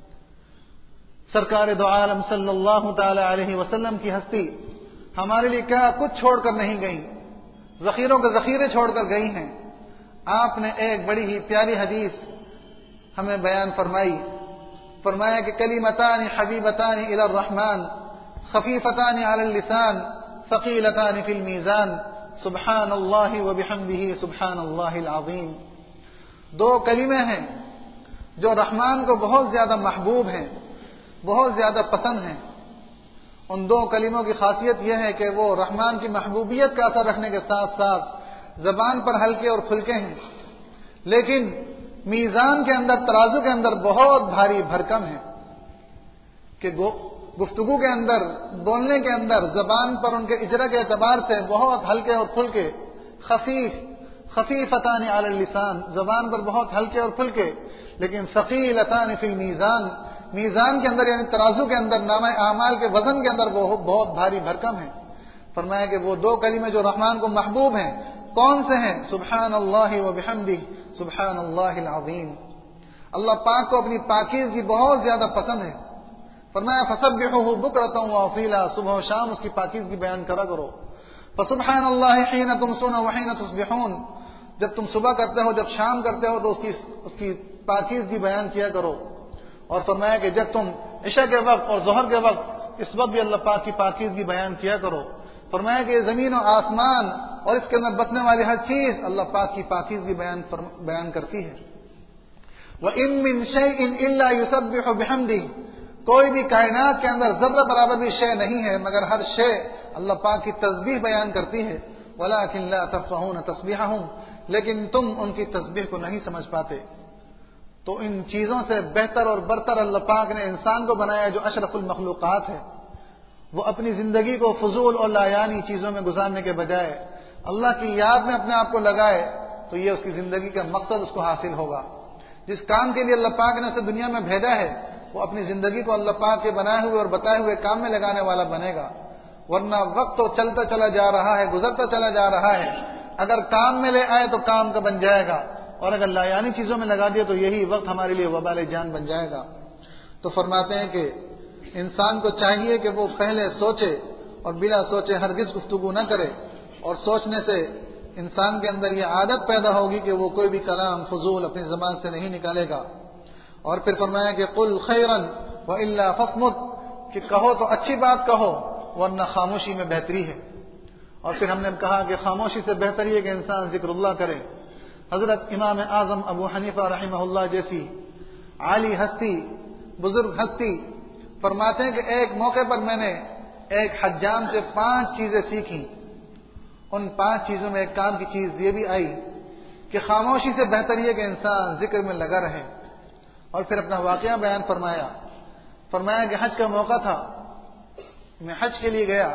سرکار دو عالم صلی اللہ تعالی علیہ وسلم کی ہستی ہمارے لیے کیا کچھ چھوڑ کر نہیں گئی، ذخیروں کے ذخیرے چھوڑ کر گئی ہیں۔ آپ نے ایک بڑی ہی پیاری حدیث ہمیں بیان فرمایا کہ کلمتان حبیبتان الی الرحمن خفیفتان علی اللسان ثقیلتان فی المیزان سبحان اللہ وبحمدہ سبحان اللہ العظیم۔ دو کلمے ہیں جو رحمان کو بہت زیادہ محبوب ہیں، بہت زیادہ پسند ہیں۔ ان دو کلموں کی خاصیت یہ ہے کہ وہ رحمان کی محبوبیت کا اثر رکھنے کے ساتھ ساتھ زبان پر ہلکے اور کھلکے ہیں، لیکن میزان کے اندر، ترازو کے اندر بہت بھاری بھرکم ہے کہ گفتگو کے اندر، بولنے کے اندر، زبان پر ان کے اجرا کے اعتبار سے بہت ہلکے اور کھلکے، خفیفتان علی اللسان، زبان پر بہت ہلکے اور کھلکے، لیکن ثقیلتان فی المیزان، میزان کے اندر یعنی ترازو کے اندر، نامہ اعمال کے وزن کے اندر وہ بہت بھاری بھرکم ہے۔ فرمایا کہ وہ دو کلمے جو رحمان کو محبوب ہیں کون سے ہیں؟ سبحان اللہ وبحمدہ سبحان اللہ العظیم۔ اللہ پاک کو اپنی پاکیزگی بہت زیادہ پسند ہے۔ فرمایا فسبحوہ بکرۃ واصیلا، صبح و شام اس کی پاکیزگی بیان کرا کرو۔ فسبحان اللہ حین تمسون وحین تصبحون، جب تم صبح کرتے ہو، جب شام کرتے ہو تو اس کی پاکیزگی بیان کیا کرو۔ اور فرمایا کہ جب تم عشاء کے وقت اور ظہر کے وقت، اس وقت بھی اللہ پاک کی پاکیزگی بیان کیا کرو۔ فرمایا کہ زمین و آسمان اور اس کے اندر بسنے والی ہر چیز اللہ پاک کی پاکیزگی بیان کرتی ہے۔ وَإِن مِّن شَيْءٍ إِلَّا يُسَبِّحُ بِحَمْدِهِ، کوئی بھی کائنات کے اندر ذرہ برابر بھی شے نہیں ہے مگر ہر شے اللہ پاک کی تسبیح بیان کرتی ہے۔ وَلَٰكِن لَّا تَفْقَهُونَ تَسْبِيحَهُمْ، لیکن تم ان کی تسبیح کو نہیں سمجھ پاتے۔ تو ان چیزوں سے بہتر اور برتر اللہ پاک نے انسان کو بنایا جو اشرف المخلوقات ہے۔ وہ اپنی زندگی کو فضول اور لایانی چیزوں میں گزارنے کے بجائے اللہ کی یاد میں اپنے آپ کو لگائے تو یہ اس کی زندگی کا مقصد اس کو حاصل ہوگا۔ جس کام کے لیے اللہ پاک نے اسے دنیا میں بھیجا ہے وہ اپنی زندگی کو اللہ پاک کے بنائے ہوئے اور بتائے ہوئے کام میں لگانے والا بنے گا، ورنہ وقت تو چلتا چلا جا رہا ہے، گزرتا چلا جا رہا ہے۔ اگر کام میں لے آئے تو کام کا بن جائے گا، اور اگر لایانی چیزوں میں لگا دیا تو یہی وقت ہمارے لیے وبال جان بن جائے گا۔ تو فرماتے ہیں کہ انسان کو چاہیے کہ وہ پہلے سوچے اور بلا سوچے ہرگز گفتگو نہ کرے، اور سوچنے سے انسان کے اندر یہ عادت پیدا ہوگی کہ وہ کوئی بھی کلام فضول اپنی زبان سے نہیں نکالے گا۔ اور پھر فرمایا کہ قل خیرا والا فاصمت، کہ کہو تو اچھی بات کہو ورنہ خاموشی میں بہتری ہے۔ اور پھر ہم نے کہا کہ خاموشی سے بہتر یہ کہ انسان ذکر اللہ کرے۔ حضرت امام اعظم ابو حنیفہ رحمہ اللہ جیسی عالی ہستی، بزرگ ہستی فرماتے ہیں کہ ایک موقع پر میں نے ایک حجام سے 5 چیزیں سیکھی۔ ان 5 چیزوں میں ایک کام کی چیز یہ بھی آئی کہ خاموشی سے بہتر یہ کہ انسان ذکر میں لگا رہے۔ اور پھر اپنا واقعہ بیان فرمایا کہ حج کا موقع تھا، میں حج کے لیے گیا۔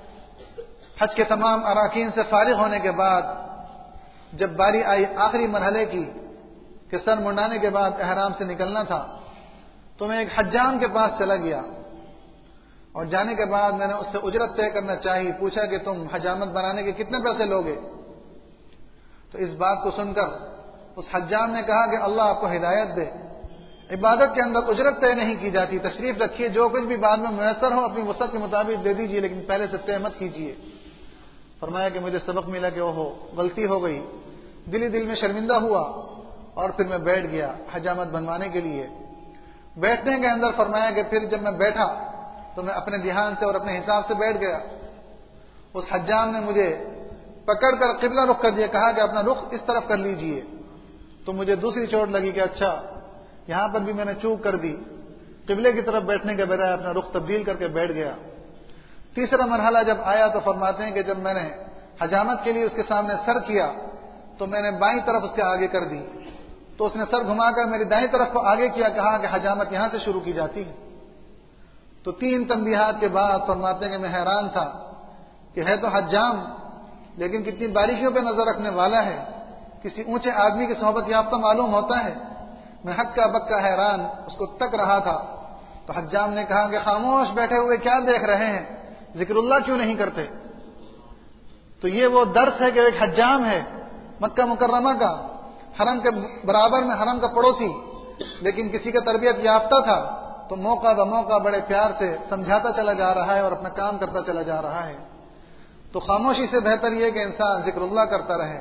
حج کے تمام اراکین سے فارغ ہونے کے بعد جب باری آئی آخری مرحلے کی کہ سر منڈانے کے بعد احرام سے نکلنا تھا، تو میں ایک حجام کے پاس چلا گیا، اور جانے کے بعد میں نے اس سے اجرت طے کرنا چاہی۔ پوچھا کہ تم حجامت بنانے کے کتنے پیسے لوگے؟ تو اس بات کو سن کر اس حجام نے کہا کہ اللہ آپ کو ہدایت دے، عبادت کے اندر اجرت طے نہیں کی جاتی، تشریف رکھیے، جو کچھ بھی بعد میں میسر ہو اپنی وسعت کے مطابق دے دیجیے، لیکن پہلے سے طے مت کیجیے۔ فرمایا کہ مجھے سبق ملا کہ غلطی ہو گئی، دل میں شرمندہ ہوا، اور پھر میں بیٹھ گیا حجامت بنوانے کے لیے۔ بیٹھنے کے اندر فرمایا کہ پھر جب میں بیٹھا تو میں اپنے دھیان سے اور اپنے حساب سے بیٹھ گیا۔ اس حجام نے مجھے پکڑ کر قبلہ رخ کر دیا، کہا کہ اپنا رخ اس طرف کر لیجئے، تو مجھے دوسری چوٹ لگی کہ اچھا یہاں پر بھی میں نے چوک کر دی، قبلے کی طرف بیٹھنے کے بجائے اپنا رخ تبدیل کر کے بیٹھ گیا۔ تیسرا مرحلہ جب آیا تو فرماتے ہیں کہ جب میں نے حجامت کے لیے اس کے سامنے سر کیا تو میں نے بائیں طرف اس کے آگے کر دی، تو اس نے سر گھما کر میری دائیں طرف کو آگے کیا، کہا کہ حجامت یہاں سے شروع کی جاتی ہے۔ تو 3 تنبیہات کے بعد فرماتے ہیں کہ میں حیران تھا کہ ہے تو حجام لیکن کتنی باریکیوں پہ نظر رکھنے والا ہے، کسی اونچے آدمی کی صحبت یافتہ معلوم ہوتا ہے۔ میں ہکا بکا حیران اس کو تک رہا تھا، تو حجام نے کہا کہ خاموش بیٹھے ہوئے کیا دیکھ رہے ہیں، ذکر اللہ کیوں نہیں کرتے؟ تو یہ وہ درس ہے کہ ایک حجام ہے مکہ مکرمہ کا، حرم کے برابر میں حرم کا پڑوسی، لیکن کسی کا تربیت یافتہ تھا تو موقع بموقع بڑے پیار سے سمجھاتا چلا جا رہا ہے اور اپنا کام کرتا چلا جا رہا ہے۔ تو خاموشی سے بہتر یہ کہ انسان ذکر اللہ کرتا رہے۔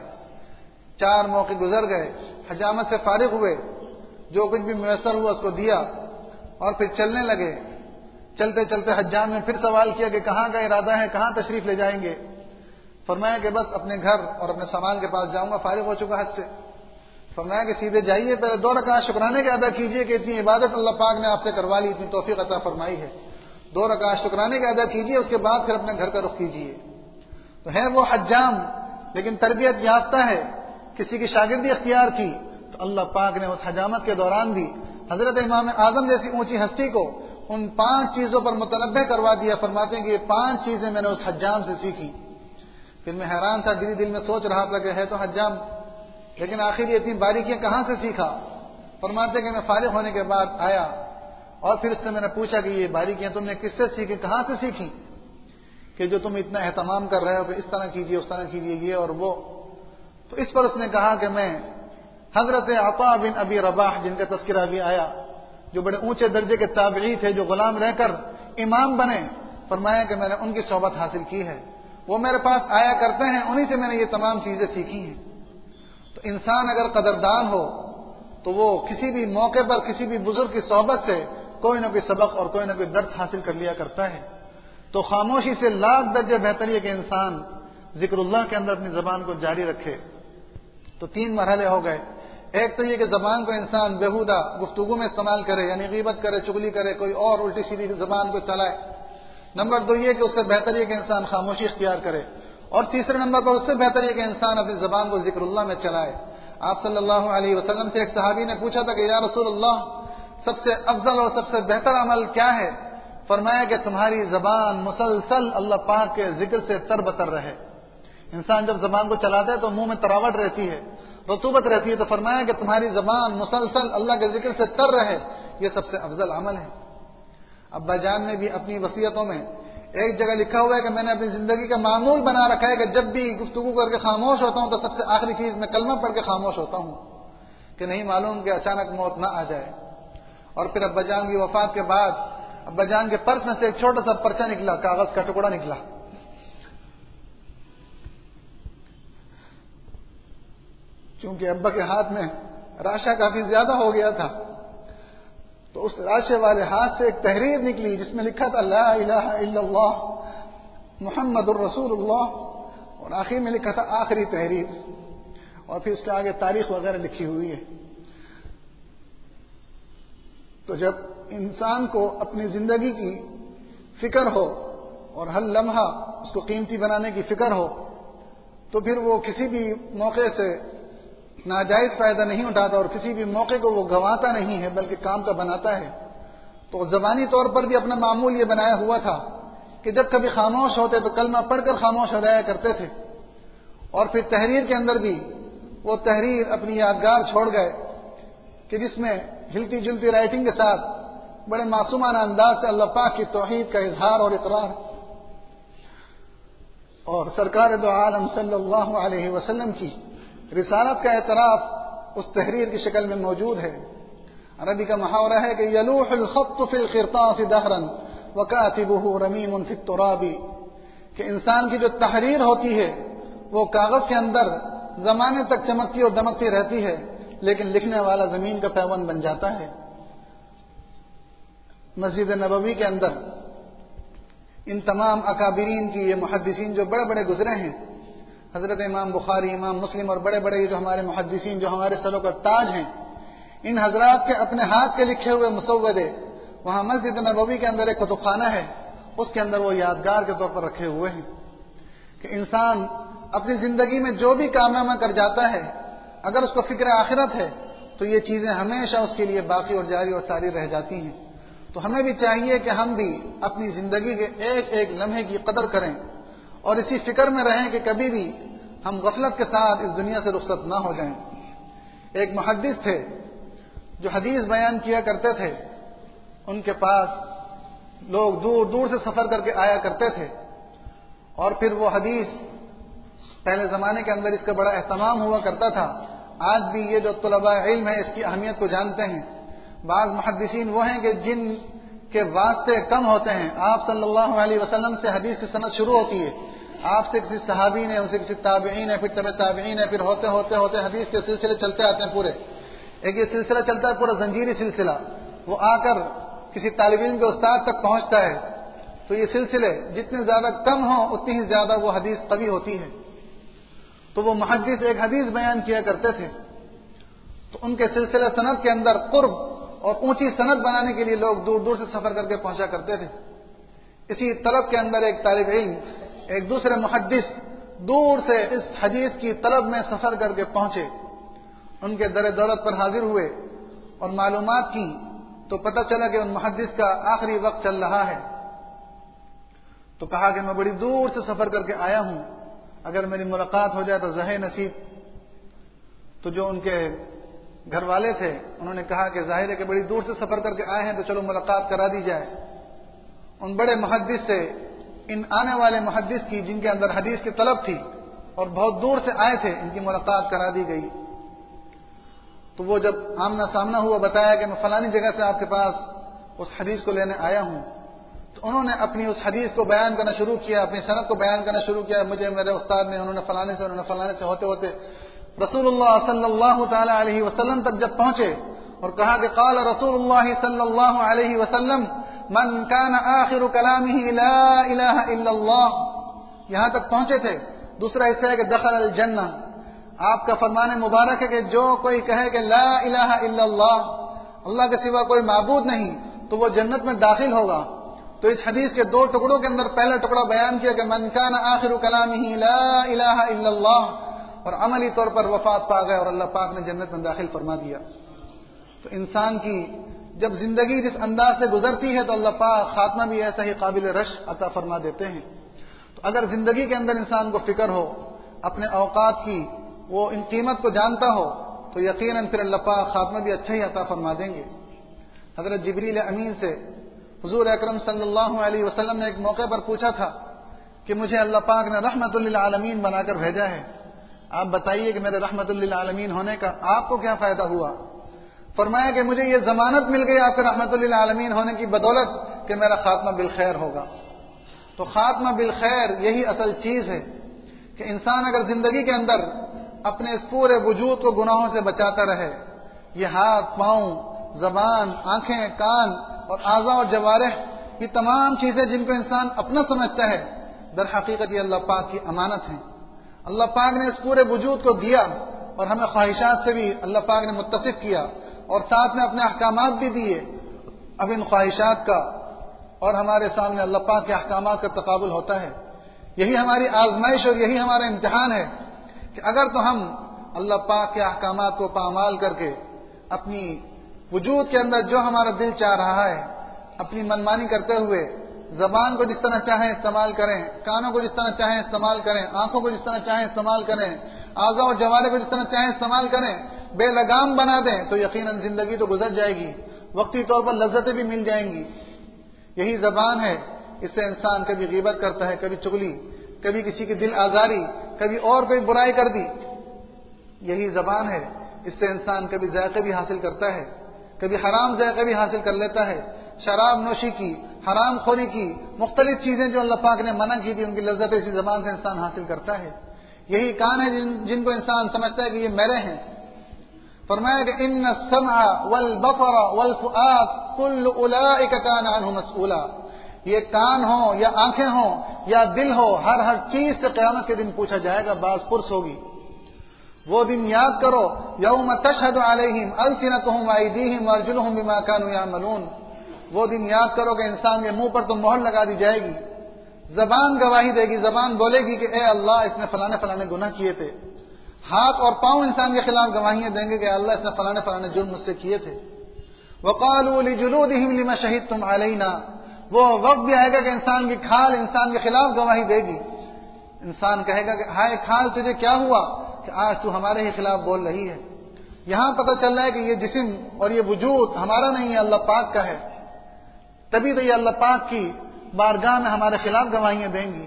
4 موقع گزر گئے، حجامت سے فارغ ہوئے، جو کچھ بھی میسر ہوا اس کو دیا اور پھر چلنے لگے۔ چلتے چلتے حجام نے پھر سوال کیا کہ کہاں کا ارادہ ہے، کہاں تشریف لے جائیں گے؟ فرمایا کہ بس اپنے گھر اور اپنے سامان کے پاس جاؤں گا، فارغ ہو چکا حج سے۔ فرمایا کہ سیدھے جائیے، پہلے 2 رکعت شکرانے کے ادا کیجیے کہ اتنی عبادت اللہ پاک نے آپ سے کروا لی، اتنی توفیق عطا فرمائی ہے۔ 2 رکعت شکرانے کے ادا کیجیے، اس کے بعد پھر اپنے گھر کا رخ کیجیے۔ تو ہے وہ حجام لیکن تربیت یافتہ ہے، کسی کی شاگردی اختیار کی، تو اللہ پاک نے اس حجامت کے دوران بھی حضرت امام اعظم جیسی اونچی ہستی کو ان 5 چیزوں پر متنبہ کروا دیا۔ فرماتے ہیں کہ یہ 5 چیزیں میں نے اس حجام سے سیکھی۔ پھر میں حیران تھا، دل میں سوچ رہا تھا کہ ہے تو حجام لیکن آخر یہ اتنی باریکیاں کہاں سے سیکھا؟ فرماتے ہیں کہ میں فارغ ہونے کے بعد آیا اور پھر اس سے میں نے پوچھا کہ یہ باریکیاں تم نے کس سے سیکھی، کہاں سے سیکھی کہ جو تم اتنا اہتمام کر رہے ہو کہ اس طرح کیجیے اس طرح کیجیے یہ اور وہ؟ تو اس پر اس نے کہا کہ میں حضرت عطا بن ابی رباح جن کا تذکرہ بھی آیا، جو بڑے اونچے درجے کے تابعی تھے، جو غلام رہ کر امام بنے، فرمایا کہ میں نے ان کی صحبت حاصل کی ہے، وہ میرے پاس آیا کرتے ہیں، انہی سے میں نے یہ تمام چیزیں سیکھی ہیں۔ تو انسان اگر قدردان ہو تو وہ کسی بھی موقع پر کسی بھی بزرگ کی صحبت سے کوئی نہ کوئی سبق اور کوئی نہ کوئی درس حاصل کر لیا کرتا ہے۔ تو خاموشی سے لاکھ درجے بہتر ہے کہ انسان ذکر اللہ کے اندر اپنی زبان کو جاری رکھے۔ تو 3 مرحلے ہو گئے۔ ایک تو یہ کہ زبان کو انسان بیہودہ گفتگو میں استعمال کرے، یعنی غیبت کرے، چغلی کرے، کوئی اور الٹی سیدھی زبان کو چلائے۔ نمبر 2 یہ کہ اس سے بہتر یہ کہ انسان خاموشی اختیار کرے، اور تیسرے نمبر پر اس سے بہتر یہ کہ انسان اپنی زبان کو ذکر اللہ میں چلائے۔ آپ صلی اللہ علیہ وسلم سے ایک صحابی نے پوچھا تھا کہ یا رسول اللہ سب سے افضل اور سب سے بہتر عمل کیا ہے؟ فرمایا کہ تمہاری زبان مسلسل اللہ پاک کے ذکر سے تر بتر رہے۔ انسان جب زبان کو چلاتا ہے تو منہ میں تراوٹ رہتی ہے، رطوبت رہتی ہے، تو فرمایا کہ تمہاری زبان مسلسل اللہ کے ذکر سے تر رہے، یہ سب سے افضل عمل ہے۔ ابا جان نے بھی اپنی وصیتوں میں ایک جگہ لکھا ہوا ہے کہ میں نے اپنی زندگی کا معمول بنا رکھا ہے کہ جب بھی گفتگو کر کے خاموش ہوتا ہوں تو سب سے آخری چیز میں کلمہ پڑھ کے خاموش ہوتا ہوں کہ نہیں معلوم کہ اچانک موت نہ آ جائے۔ اور پھر ابا جان کی وفات کے بعد ابا جان کے پرس میں سے ایک چھوٹا سا پرچہ نکلا، کاغذ کا ٹکڑا نکلا، چونکہ ابا کے ہاتھ میں راشا کافی زیادہ ہو گیا تھا، تو اس راشے والے ہاتھ سے ایک تحریر نکلی جس میں لکھا تھا لا الہ الا اللہ محمد الرسول اللہ، اور آخر میں لکھا تھا آخری تحریر، اور پھر اس کے آگے تاریخ وغیرہ لکھی ہوئی ہے۔ تو جب انسان کو اپنی زندگی کی فکر ہو اور ہر لمحہ اس کو قیمتی بنانے کی فکر ہو تو پھر وہ کسی بھی موقع سے ناجائز فائدہ نہیں اٹھاتا اور کسی بھی موقع کو وہ گنواتا نہیں ہے بلکہ کام کا بناتا ہے۔ تو زبانی طور پر بھی اپنا معمول یہ بنایا ہوا تھا کہ جب کبھی خاموش ہوتے تو کلمہ پڑھ کر خاموش ہو جایا کرتے تھے، اور پھر تحریر کے اندر بھی وہ تحریر اپنی یادگار چھوڑ گئے کہ جس میں ہلتی جلتی رائٹنگ کے ساتھ بڑے معصومانہ انداز سے اللہ پاک کی توحید کا اظہار اور اقرار، اور سرکار دو عالم صلی اللہ علیہ وسلم کی رسالت کا اعتراف اس تحریر کی شکل میں موجود ہے۔ عربی کا محاورہ ہے کہ یلوح الخط فی القرطاس دہرا وکاتبہ رمیم فی التراب، کہ انسان کی جو تحریر ہوتی ہے وہ کاغذ کے اندر زمانے تک چمکتی اور دمکتی رہتی ہے لیکن لکھنے والا زمین کا پیوند بن جاتا ہے۔ مسجد نبوی کے اندر ان تمام اکابرین کی، یہ محدثین جو بڑے بڑے گزرے ہیں، حضرت امام بخاری، امام مسلم اور بڑے بڑے جو ہمارے محدثین جو ہمارے سروں کا تاج ہیں، ان حضرات کے اپنے ہاتھ کے لکھے ہوئے مسودے وہاں مسجد نبوی کے اندر ایک کتب خانہ ہے، اس کے اندر وہ یادگار کے طور پر رکھے ہوئے ہیں کہ انسان اپنی زندگی میں جو بھی کارنامہ کر جاتا ہے، اگر اس کو فکر آخرت ہے تو یہ چیزیں ہمیشہ اس کے لیے باقی اور جاری اور ساری رہ جاتی ہیں۔ تو ہمیں بھی چاہیے کہ ہم بھی اپنی زندگی کے ایک ایک لمحے کی قدر کریں اور اسی فکر میں رہیں کہ کبھی بھی ہم غفلت کے ساتھ اس دنیا سے رخصت نہ ہو جائیں۔ ایک محدث تھے جو حدیث بیان کیا کرتے تھے، ان کے پاس لوگ دور دور سے سفر کر کے آیا کرتے تھے، اور پھر وہ حدیث پہلے زمانے کے اندر اس کا بڑا اہتمام ہوا کرتا تھا۔ آج بھی یہ جو طلباء علم ہے اس کی اہمیت کو جانتے ہیں۔ بعض محدثین وہ ہیں کہ جن کے واسطے کم ہوتے ہیں، آپ صلی اللہ علیہ وسلم سے حدیث کی سند شروع ہوتی ہے، آپ سے کسی صحابی نے، ان سے کسی تابعین ہے، پھر تبع تابعین ہے، پھر ہوتے ہوتے ہوتے حدیث کے سلسلے چلتے آتے ہیں پورے۔ ایک یہ سلسلہ چلتا ہے پورا زنجیری سلسلہ، وہ آ کر کسی طالب علم کے استاد تک پہنچتا ہے، تو یہ سلسلے جتنے زیادہ کم ہوں اتنی ہی زیادہ وہ حدیث قوی ہوتی ہے۔ تو وہ محدث ایک حدیث بیان کیا کرتے تھے، تو ان کے سلسلہ سند کے اندر قرب اور اونچی سند بنانے کے لیے لوگ دور دور سے سفر کر کے پہنچا کرتے تھے۔ اسی طلب کے اندر ایک طالب علم ایک دوسرے محدث دور سے اس حدیث کی طلب میں سفر کر کے پہنچے، ان کے در دولت پر حاضر ہوئے اور معلومات کی، تو پتہ چلا کہ ان محدث کا آخری وقت چل رہا ہے۔ تو کہا کہ میں بڑی دور سے سفر کر کے آیا ہوں، اگر میری ملاقات ہو جائے تو ظاہر نصیب۔ تو جو ان کے گھر والے تھے انہوں نے کہا کہ ظاہر ہے کہ بڑی دور سے سفر کر کے آئے ہیں تو چلو ملاقات کرا دی جائے۔ ان بڑے محدث سے ان آنے والے محدث کی، جن کے اندر حدیث کی طلب تھی اور بہت دور سے آئے تھے، ان کی ملاقات کرا دی گئی۔ تو وہ جب آمنا سامنا ہوا، بتایا کہ میں فلانی جگہ سے آپ کے پاس اس حدیث کو لینے آیا ہوں، تو انہوں نے اپنی اس حدیث کو بیان کرنا شروع کیا، اپنی سند کو بیان کرنا شروع کیا۔ مجھے میرے استاد نے، انہوں نے فلانے سے ہوتے ہوتے رسول اللہ صلی اللہ تعالی علیہ وسلم تک جب پہنچے اور کہا کہ قال رسول اللہ صلی اللہ علیہ وسلم من کان آخر کلامہ لا الہ الا اللہ، یہاں تک پہنچے تھے۔ دوسرا حصہ ہے کہ دخل الجنہ، آپ کا فرمان مبارک ہے کہ جو کوئی کہے کہ لا الہ الا اللہ، اللہ کے سوا کوئی معبود نہیں، تو وہ جنت میں داخل ہوگا۔ تو اس حدیث کے دو ٹکڑوں کے اندر پہلا ٹکڑا بیان کیا کہ من کان آخر کلامہ لا الہ الا اللہ، اور عملی طور پر وفات پا گئے اور اللہ پاک نے جنت میں داخل فرما دیا۔ تو انسان کی جب زندگی جس انداز سے گزرتی ہے تو اللہ پاک خاتمہ بھی ایسا ہی قابل رش عطا فرما دیتے ہیں۔ تو اگر زندگی کے اندر انسان کو فکر ہو اپنے اوقات کی، وہ ان قیمت کو جانتا ہو، تو یقیناً پھر اللہ پاک خاتمہ بھی اچھا ہی عطا فرما دیں گے۔ حضرت جبریل امین سے حضور اکرم صلی اللہ علیہ وسلم نے ایک موقع پر پوچھا تھا کہ مجھے اللہ پاک نے رحمت للعالمین بنا کر بھیجا ہے، آپ بتائیے کہ میرے رحمت للعالمین ہونے کا آپ کو کیا فائدہ ہوا؟ فرمایا کہ مجھے یہ ضمانت مل گئی آپ کے رحمت للعالمین ہونے کی بدولت کہ میرا خاتمہ بالخیر ہوگا۔ تو خاتمہ بالخیر یہی اصل چیز ہے کہ انسان اگر زندگی کے اندر اپنے اس پورے وجود کو گناہوں سے بچاتا رہے، یہ ہاتھ، پاؤں، زبان، آنکھیں، کان اور اعضاء اور جوارح، یہ تمام چیزیں جن کو انسان اپنا سمجھتا ہے، در حقیقت یہ اللہ پاک کی امانت ہیں۔ اللہ پاک نے اس پورے وجود کو دیا اور ہمیں خواہشات سے بھی اللہ پاک نے متصف کیا اور ساتھ میں اپنے احکامات بھی دیے۔ اب ان خواہشات کا اور ہمارے سامنے اللہ پاک کے احکامات کا تقابل ہوتا ہے۔ یہی ہماری آزمائش اور یہی ہمارا امتحان ہے کہ اگر تو ہم اللہ پاک کے احکامات کو پامال کر کے اپنی وجود کے اندر جو ہمارا دل چاہ رہا ہے اپنی منمانی کرتے ہوئے زبان کو جس طرح چاہیں استعمال کریں، کانوں کو جس طرح چاہیں استعمال کریں، آنکھوں کو جس طرح چاہیں استعمال کریں، اعضاء اور جوارح کو جس طرح چاہیں استعمال کریں، بے لگام بنا دیں، تو یقیناً زندگی تو گزر جائے گی، وقتی طور پر لذتیں بھی مل جائیں گی۔ یہی زبان ہے، اس سے انسان کبھی غیبت کرتا ہے، کبھی چغلی، کبھی کسی کی دل آزاری، کبھی اور کوئی برائی کر دی۔ یہی زبان ہے، اس سے انسان کبھی ذائقے بھی حاصل کرتا ہے، کبھی حرام ذائقے بھی حاصل کر لیتا ہے، شراب نوشی کی، حرام خوری کی، مختلف چیزیں جو اللہ پاک نے منع کی تھی ان کی لذت اسی زبان سے انسان حاصل کرتا ہے۔ یہی کان ہے جن کو انسان سمجھتا ہے کہ یہ میرے ہیں۔ فرمایا کہ ان السمع والبصر والفؤاد كل اولئک كان عنه مسؤولا، یہ کان ہو یا آنکھیں ہوں یا دل ہو، ہر چیز سے قیامت کے دن پوچھا جائے گا، باز پرس ہوگی۔ وہ دن یاد کرو، یوم تشہد علیہم السنتہم وایدیہم وارجلہم بما کانوا یعملون۔ وہ دن یاد کرو کہ انسان کے منہ پر تو مہر لگا دی جائے گی، زبان گواہی دے گی، زبان بولے گی کہ اے اللہ اس نے فلانے گناہ کیے تھے، ہاتھ اور پاؤں انسان کے خلاف گواہیاں دیں گے کہ اللہ اس نے فلانے جرم مجھ سے کیے تھے۔ وقالوا لجلودہم لما شہدتم علینا، وہ وقت بھی آئے گا کہ انسان کی کھال انسان کے خلاف گواہی دے گی، انسان کہے گا کہ ہائے کھال تجھے کیا ہوا کہ آج تو ہمارے ہی خلاف بول رہی ہے۔ یہاں پتہ چل رہا ہے کہ یہ جسم اور یہ وجود ہمارا نہیں ہے، اللہ پاک کا ہے، تبھی تو یہ اللہ پاک کی بارگاہ میں ہمارے خلاف گواہیاں دیں گی۔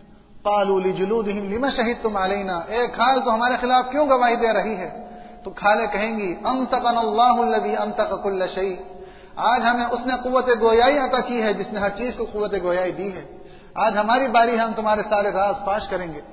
قالوا لجلودہم لما شہدتم علینا، اے کھال تو ہمارے خلاف کیوں گواہی دے رہی ہے؟ تو کھالیں کہیں گی انطقنا اللہ الذی انطق کل شیء، آج ہمیں اس نے قوت گویائی عطا کی ہے جس نے ہر چیز کو قوت گویائی دی ہے، آج ہماری باری ہے، ہم تمہارے سارے راز فاش کریں گے۔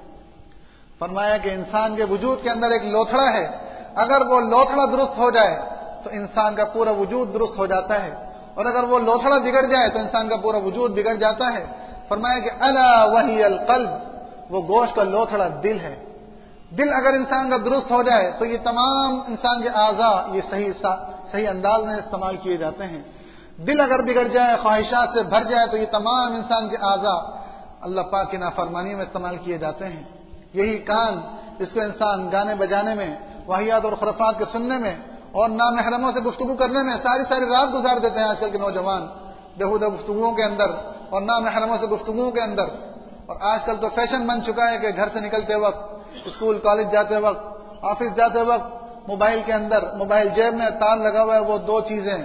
فرمایا کہ انسان کے وجود کے اندر ایک لوتھڑا ہے، اگر وہ لوتھڑا درست ہو جائے تو انسان کا پورا وجود درست ہو جاتا ہے، اور اگر وہ لوتھڑا بگڑ جائے تو انسان کا پورا وجود بگڑ جاتا ہے۔ فرمایا کہ الا وہی القلب، وہ گوشت کا لوتھڑا دل ہے، دل اگر انسان کا درست ہو جائے تو یہ تمام انسان کے اعضاء یہ صحیح انداز میں استعمال کیے جاتے ہیں۔ دل اگر بگڑ جائے، خواہشات سے بھر جائے تو یہ تمام انسان کے اعضاء اللہ پاک کی نافرمانی میں استعمال کیے جاتے ہیں۔ یہی کان جس کو انسان گانے بجانے میں، واہیات اور خرافات کے سننے میں اور نامحرموں سے گفتگو کرنے میں ساری رات گزار دیتے ہیں آج کل کے نوجوان، بیہودہ گفتگوؤں کے اندر اور نامحرموں سے گفتگوؤں کے اندر۔ اور آج کل تو فیشن بن چکا ہے کہ گھر سے نکلتے وقت، اسکول کالج جاتے وقت، آفس جاتے وقت موبائل کے اندر، موبائل جیب میں تار لگا ہوا ہے، وہ دو چیزیں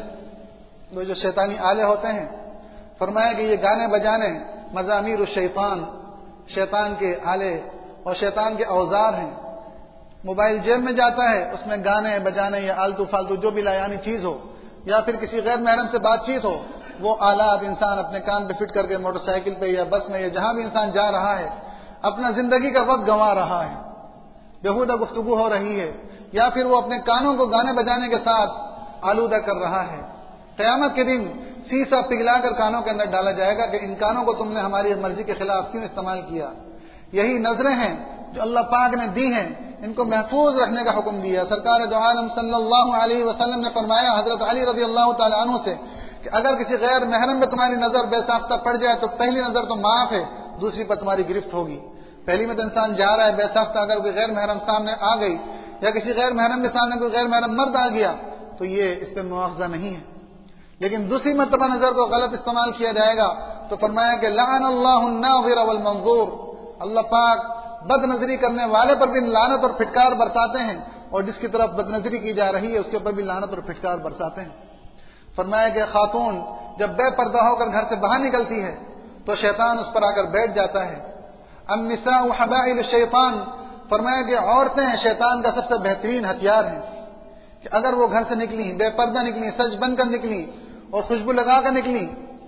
وہ جو شیطانی آلے ہوتے ہیں، فرمایا کہ یہ گانے بجانے مزامیر الشیطان، شیطان کے آلے اور شیطان کے اوزار ہیں۔ موبائل جیب میں جاتا ہے، اس میں گانے بجانے یا آلتو فالتو جو بھی لایانی چیز ہو یا پھر کسی غیر محرم سے بات چیت ہو، وہ آلات انسان اپنے کان پہ فٹ کر کے موٹر سائیکل پہ یا بس میں یا جہاں بھی انسان جا رہا ہے اپنا زندگی کا وقت گنوا رہا ہے، بیہودہ گفتگو ہو رہی ہے، یا پھر وہ اپنے کانوں کو گانے بجانے کے ساتھ آلودہ کر رہا ہے۔ قیامت کے دن سیسا پگھلا کر کانوں کے اندر ڈالا جائے گا کہ ان کانوں کو تم نے ہماری مرضی کے خلاف کیوں استعمال کیا۔ یہی نظریں ہیں جو اللہ پاک نے دی ہیں، ان کو محفوظ رکھنے کا حکم دیا۔ سرکار دو عالم صلی اللہ علیہ وسلم نے فرمایا حضرت علی رضی اللہ تعالی عنہ سے کہ اگر کسی غیر محرم میں تمہاری نظر بے ساختہ پڑ جائے تو پہلی نظر تو معاف ہے، دوسری پر تمہاری گرفت ہوگی۔ پہلی میں تو انسان جا رہا ہے بے ساختہ، اگر کوئی غیر محرم سامنے آ گئی یا کسی غیر محرم کے سامنے کوئی غیر محرم مرد آ گیا تو یہ اس پہ مواخذہ نہیں ہے، لیکن دوسری مرتبہ نظر کو غلط استعمال کیا جائے گا تو فرمایا کہ لعن اللہ الناظر والمنظور، اللہ پاک بد نظری کرنے والے پر بھی لعنت اور پھٹکار برساتے ہیں، اور جس کی طرف بد نظری کی جا رہی ہے اس کے اوپر بھی لعنت اور پھٹکار برساتے ہیں۔ فرمایا کہ خاتون جب بے پردہ ہو کر گھر سے باہر نکلتی ہے تو شیطان اس پر آ کر بیٹھ جاتا ہے۔ النساء حبائل الشیطان، فرمایا کہ عورتیں شیطان کا سب سے بہترین ہتھیار ہیں، کہ اگر وہ گھر سے نکلی بے پردہ نکلی، سج بن کر نکلی اور خوشبو لگا کر نکلی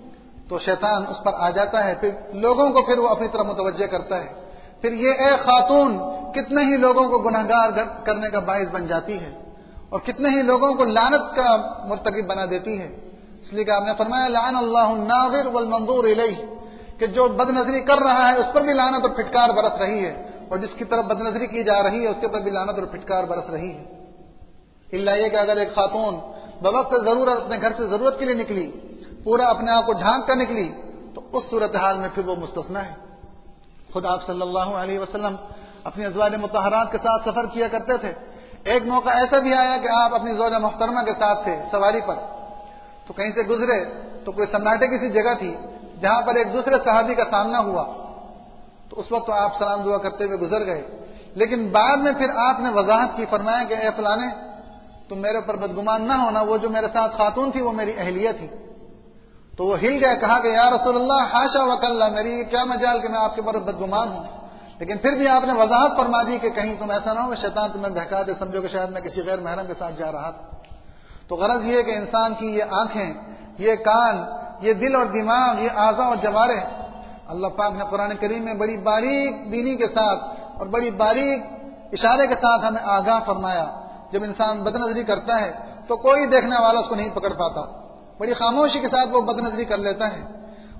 تو شیطان اس پر آ جاتا ہے، پھر لوگوں کو پھر وہ اپنی طرف متوجہ کرتا ہے، پھر یہ اے خاتون کتنے ہی لوگوں کو گناہگار کرنے کا باعث بن جاتی ہے اور کتنے ہی لوگوں کو لعنت کا مرتکب بنا دیتی ہے۔ اس لیے کہ آپ نے فرمایا لعن اللہ الناظر والمنظور الیہ، کہ جو بد نظری کر رہا ہے اس پر بھی لعنت اور پھٹکار برس رہی ہے، اور جس کی طرف بد نظری کی جا رہی ہے اس کے پر بھی لعنت اور پھٹکار برس رہی ہے۔ الا یہ کہ اگر ایک خاتون بوقت ضرورت اپنے گھر سے ضرورت کے لیے نکلی، پورا اپنے آپ کو ڈھانک کر نکلی، تو اس صورتحال میں پھر وہ مستثنا ہے۔ خود آپ صلی اللہ علیہ وسلم اپنی ازواج مطہرات کے ساتھ سفر کیا کرتے تھے۔ ایک موقع ایسا بھی آیا کہ آپ اپنی زوجہ محترمہ کے ساتھ تھے سواری پر، تو کہیں سے گزرے تو کوئی سناٹے کی سی جگہ تھی جہاں پر ایک دوسرے صحابی کا سامنا ہوا، تو اس وقت تو آپ سلام دعا کرتے ہوئے گزر گئے، لیکن بعد میں پھر آپ نے وضاحت کی، فرمایا کہ اے فلانے تم میرے اوپر بدگمان نہ ہونا، وہ جو میرے ساتھ خاتون تھی وہ میری اہلیہ تھی۔ تو وہ ہل گئے، کہا کہ یا رسول اللہ حاشا وکلا، میری کیا مجال کہ میں آپ کے اوپر بدگمان ہوں، لیکن پھر بھی آپ نے وضاحت فرما دی کہ کہیں تم ایسا نہ ہو کہ شیطان تمہیں بہکا دے، سمجھو کہ شاید میں کسی غیر محرم کے ساتھ جا رہا تھا۔ تو غرض یہ ہے کہ انسان کی یہ آنکھیں، یہ کان، یہ دل اور دماغ، یہ اعضاء اور جوارح، اللہ پاک نے قرآن کریم میں بڑی باریک بینی کے ساتھ اور بڑی باریک اشارے کے ساتھ ہمیں آگاہ فرمایا۔ جب انسان بد نظری کرتا ہے تو کوئی دیکھنے والا اس کو نہیں پکڑ پاتا، بڑی خاموشی کے ساتھ وہ بد نظری کر لیتا ہے،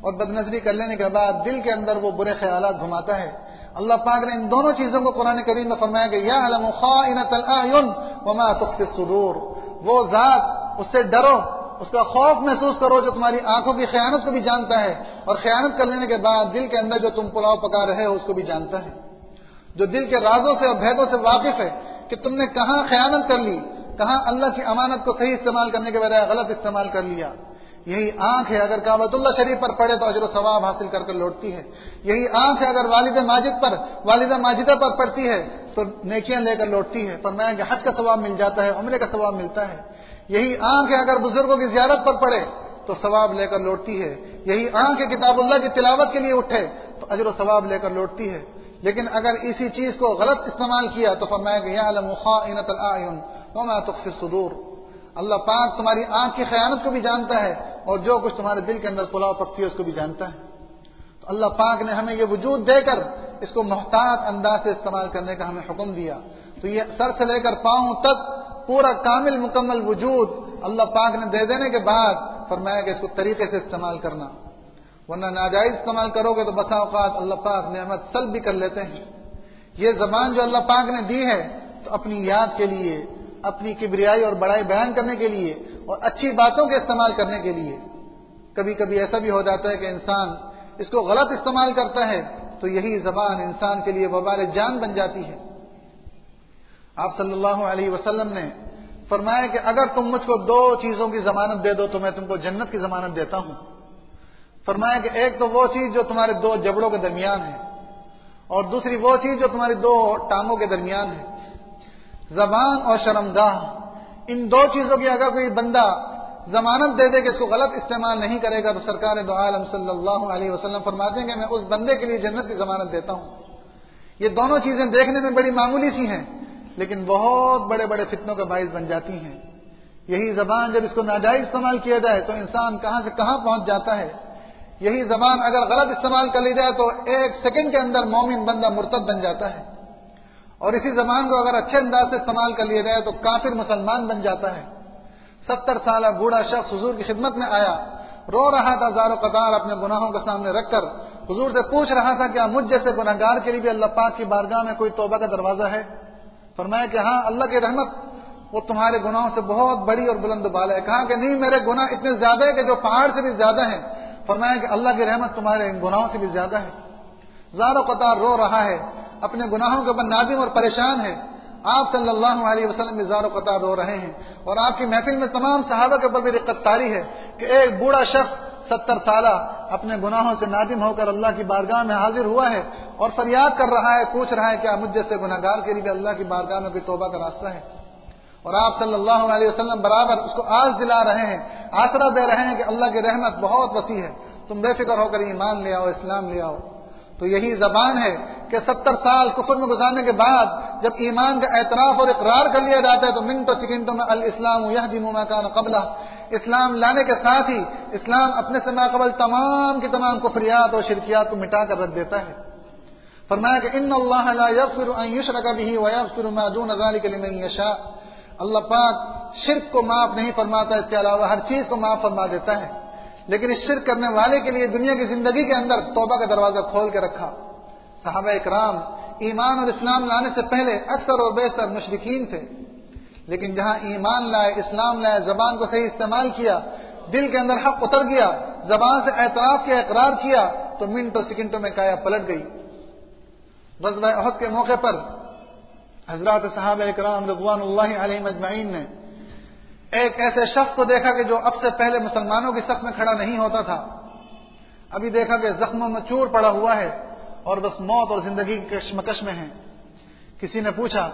اور بدنظری کر لینے کے بعد دل کے اندر وہ برے خیالات گھماتا ہے، اللہ پاک نے ان دونوں چیزوں کو قرآن کریم میں فرمایا کہ یعلم خائنۃ الاعین وما تخفی الصدور، وہ ذات، اس سے ڈرو، اس کا خوف محسوس کرو جو تمہاری آنکھوں کی خیانت کو بھی جانتا ہے، اور خیانت کر لینے کے بعد دل کے اندر جو تم پلاؤ پکا رہے ہو اس کو بھی جانتا ہے، جو دل کے رازوں سے اور بھیدوں سے واقف ہے کہ تم نے کہاں خیانت کر لی، کہاں اللہ کی امانت کو صحیح استعمال کرنے کے بجائے غلط استعمال کر لیا۔ یہی آنکھ ہے اگر کعبۃ اللہ شریف پر پڑے تو اجر و ثواب حاصل کر کر لوٹتی ہے، یہی آنکھ ہے اگر والدہ ماجدہ پر پڑتی ہے تو نیکیاں لے کر لوٹتی ہے، فرمایا کہ حج کا ثواب مل جاتا ہے، عمرے کا ثواب ملتا ہے۔ یہی آنکھ ہے اگر بزرگوں کی زیارت پر پڑے تو ثواب لے کر لوٹتی ہے، یہی آنکھ ہے کتاب اللہ کی تلاوت کے لیے اٹھے تو اجر و ثواب لے کر لوٹتی ہے۔ لیکن اگر اسی چیز کو غلط استعمال کیا تو فرمایا کہ یعلم خائنۃ الاعین وما تخفی الصدور، اللہ پاک تمہاری آنکھ کی خیانت کو بھی جانتا ہے اور جو کچھ تمہارے دل کے اندر پلاؤ پکتی ہے اس کو بھی جانتا ہے۔ تو اللہ پاک نے ہمیں یہ وجود دے کر اس کو محتاط انداز سے استعمال کرنے کا ہمیں حکم دیا، تو یہ سر سے لے کر پاؤں تک پورا کامل مکمل وجود اللہ پاک نے دے دینے کے بعد فرمایا کہ اس کو طریقے سے استعمال کرنا، ورنہ ناجائز استعمال کرو گے تو بسا اوقات اللہ پاک نعمت سلب بھی کر لیتے ہیں۔ یہ زبان جو اللہ پاک نے دی ہے تو اپنی یاد کے لیے، اپنی کبریائی اور بڑائی بیان کرنے کے لیے اور اچھی باتوں کے استعمال کرنے کے لیے، کبھی کبھی ایسا بھی ہو جاتا ہے کہ انسان اس کو غلط استعمال کرتا ہے تو یہی زبان انسان کے لیے وبال جان بن جاتی ہے۔ آپ صلی اللہ علیہ وسلم نے فرمایا کہ اگر تم مجھ کو دو چیزوں کی ضمانت دے دو تو میں تم کو جنت کی ضمانت دیتا ہوں۔ فرمایا کہ ایک تو وہ چیز جو تمہارے دو جبڑوں کے درمیان ہے، اور دوسری وہ چیز جو تمہاری دو ٹانگوں کے درمیان ہے، زبان اور شرمگاہ۔ ان دو چیزوں کی اگر کوئی بندہ ضمانت دے دے کہ اس کو غلط استعمال نہیں کرے گا تو سرکار دو عالم صلی اللہ علیہ وسلم فرماتے ہیں کہ میں اس بندے کے لیے جنت کی ضمانت دیتا ہوں۔ یہ دونوں چیزیں دیکھنے میں بڑی معمولی سی ہیں لیکن بہت بڑے بڑے فتنوں کا باعث بن جاتی ہیں۔ یہی زبان جب اس کو ناجائز استعمال کیا جائے تو انسان کہاں سے کہاں پہنچ جاتا ہے۔ یہی زبان اگر غلط استعمال کر لی جائے تو ایک سیکنڈ کے اندر مومن بندہ مرتد بن جاتا ہے، اور اسی زبان کو اگر اچھے انداز سے استعمال کر لیا جائے تو کافر مسلمان بن جاتا ہے۔ 70 سالہ بوڑھا شخص حضور کی خدمت میں آیا، رو رہا تھا زار و قطار اپنے گناہوں کے سامنے رکھ کر، حضور سے پوچھ رہا تھا کیا مجھ جیسے گناہگار کے لیے بھی اللہ پاک کی بارگاہ میں کوئی توبہ کا دروازہ ہے؟ فرمایا کہ ہاں، اللہ کی رحمت وہ تمہارے گناہوں سے بہت بڑی اور بلند بالا ہے۔ کہا کہ نہیں، میرے گناہ اتنے زیادہ ہیں کہ جو پہاڑ سے بھی زیادہ ہیں۔ فرمایا کہ اللہ کی رحمت تمہارے گناہوں سے بھی زیادہ ہے۔ زار و قطار رو رہا ہے، اپنے گناہوں کے اوپر نادم اور پریشان ہے۔ آپ صلی اللہ علیہ وسلم بھی زار و قطار رو رہے ہیں، اور آپ کی محفل میں تمام صحابہ کے اوپر بھی رقت طاری ہے کہ ایک بوڑھا شخص 70 سالہ اپنے گناہوں سے نادم ہو کر اللہ کی بارگاہ میں حاضر ہوا ہے اور فریاد کر رہا ہے، پوچھ رہا ہے کیا مجھ جیسے گناہگار کے لیے اللہ کی بارگاہ میں کوئی توبہ کا راستہ ہے؟ اور آپ صلی اللہ علیہ وسلم برابر اس کو آس دلا رہے ہیں، آسرا دے رہے ہیں کہ اللہ کی رحمت بہت وسیع ہے، تم بے فکر ہو کر ایمان لے آؤ، اسلام لے آؤ۔ تو یہی زبان ہے کہ 70 سال کفر میں گزارنے کے بعد جب ایمان کا اعتراف اور اقرار کر لیا جاتا ہے تو منٹوں سیکنڈوں میں الاسلام یہدم ما کان قبلہ، اسلام لانے کے ساتھ ہی اسلام اپنے سے ماقبل تمام کی تمام کفریات اور شرکیات کو مٹا کر رکھ دیتا ہے۔ فرمایا کہ ان اللہ لا یغفر ان یشرک به ویغفر ما دون ذلک لمن یشاء، اللہ پاک شرک کو معاف نہیں فرماتا، اس کے علاوہ ہر چیز کو معاف فرما دیتا ہے، لیکن اس شرک کرنے والے کے لیے دنیا کی زندگی کے اندر توبہ کا دروازہ کھول کے رکھا۔ صحابہ اکرام ایمان اور اسلام لانے سے پہلے اکثر اور بیشتر مشرکین تھے، لیکن جہاں ایمان لائے، اسلام لائے، زبان کو صحیح استعمال کیا، دل کے اندر حق اتر گیا، زبان سے اعتراف کیا، اقرار کیا، تو منٹوں سیکنڈوں میں کایا پلٹ گئی۔ غزوہ احد کے موقع پر حضرات صحابہ اکرام رضوان اللہ علیہم اجمعین نے ایک ایسے شخص کو دیکھا کہ جو اب سے پہلے مسلمانوں کی صف میں کھڑا نہیں ہوتا تھا، ابھی دیکھا کہ زخموں میں چور پڑا ہوا ہے اور بس موت اور زندگی کی کشمکش میں ہے۔ کسی نے پوچھا،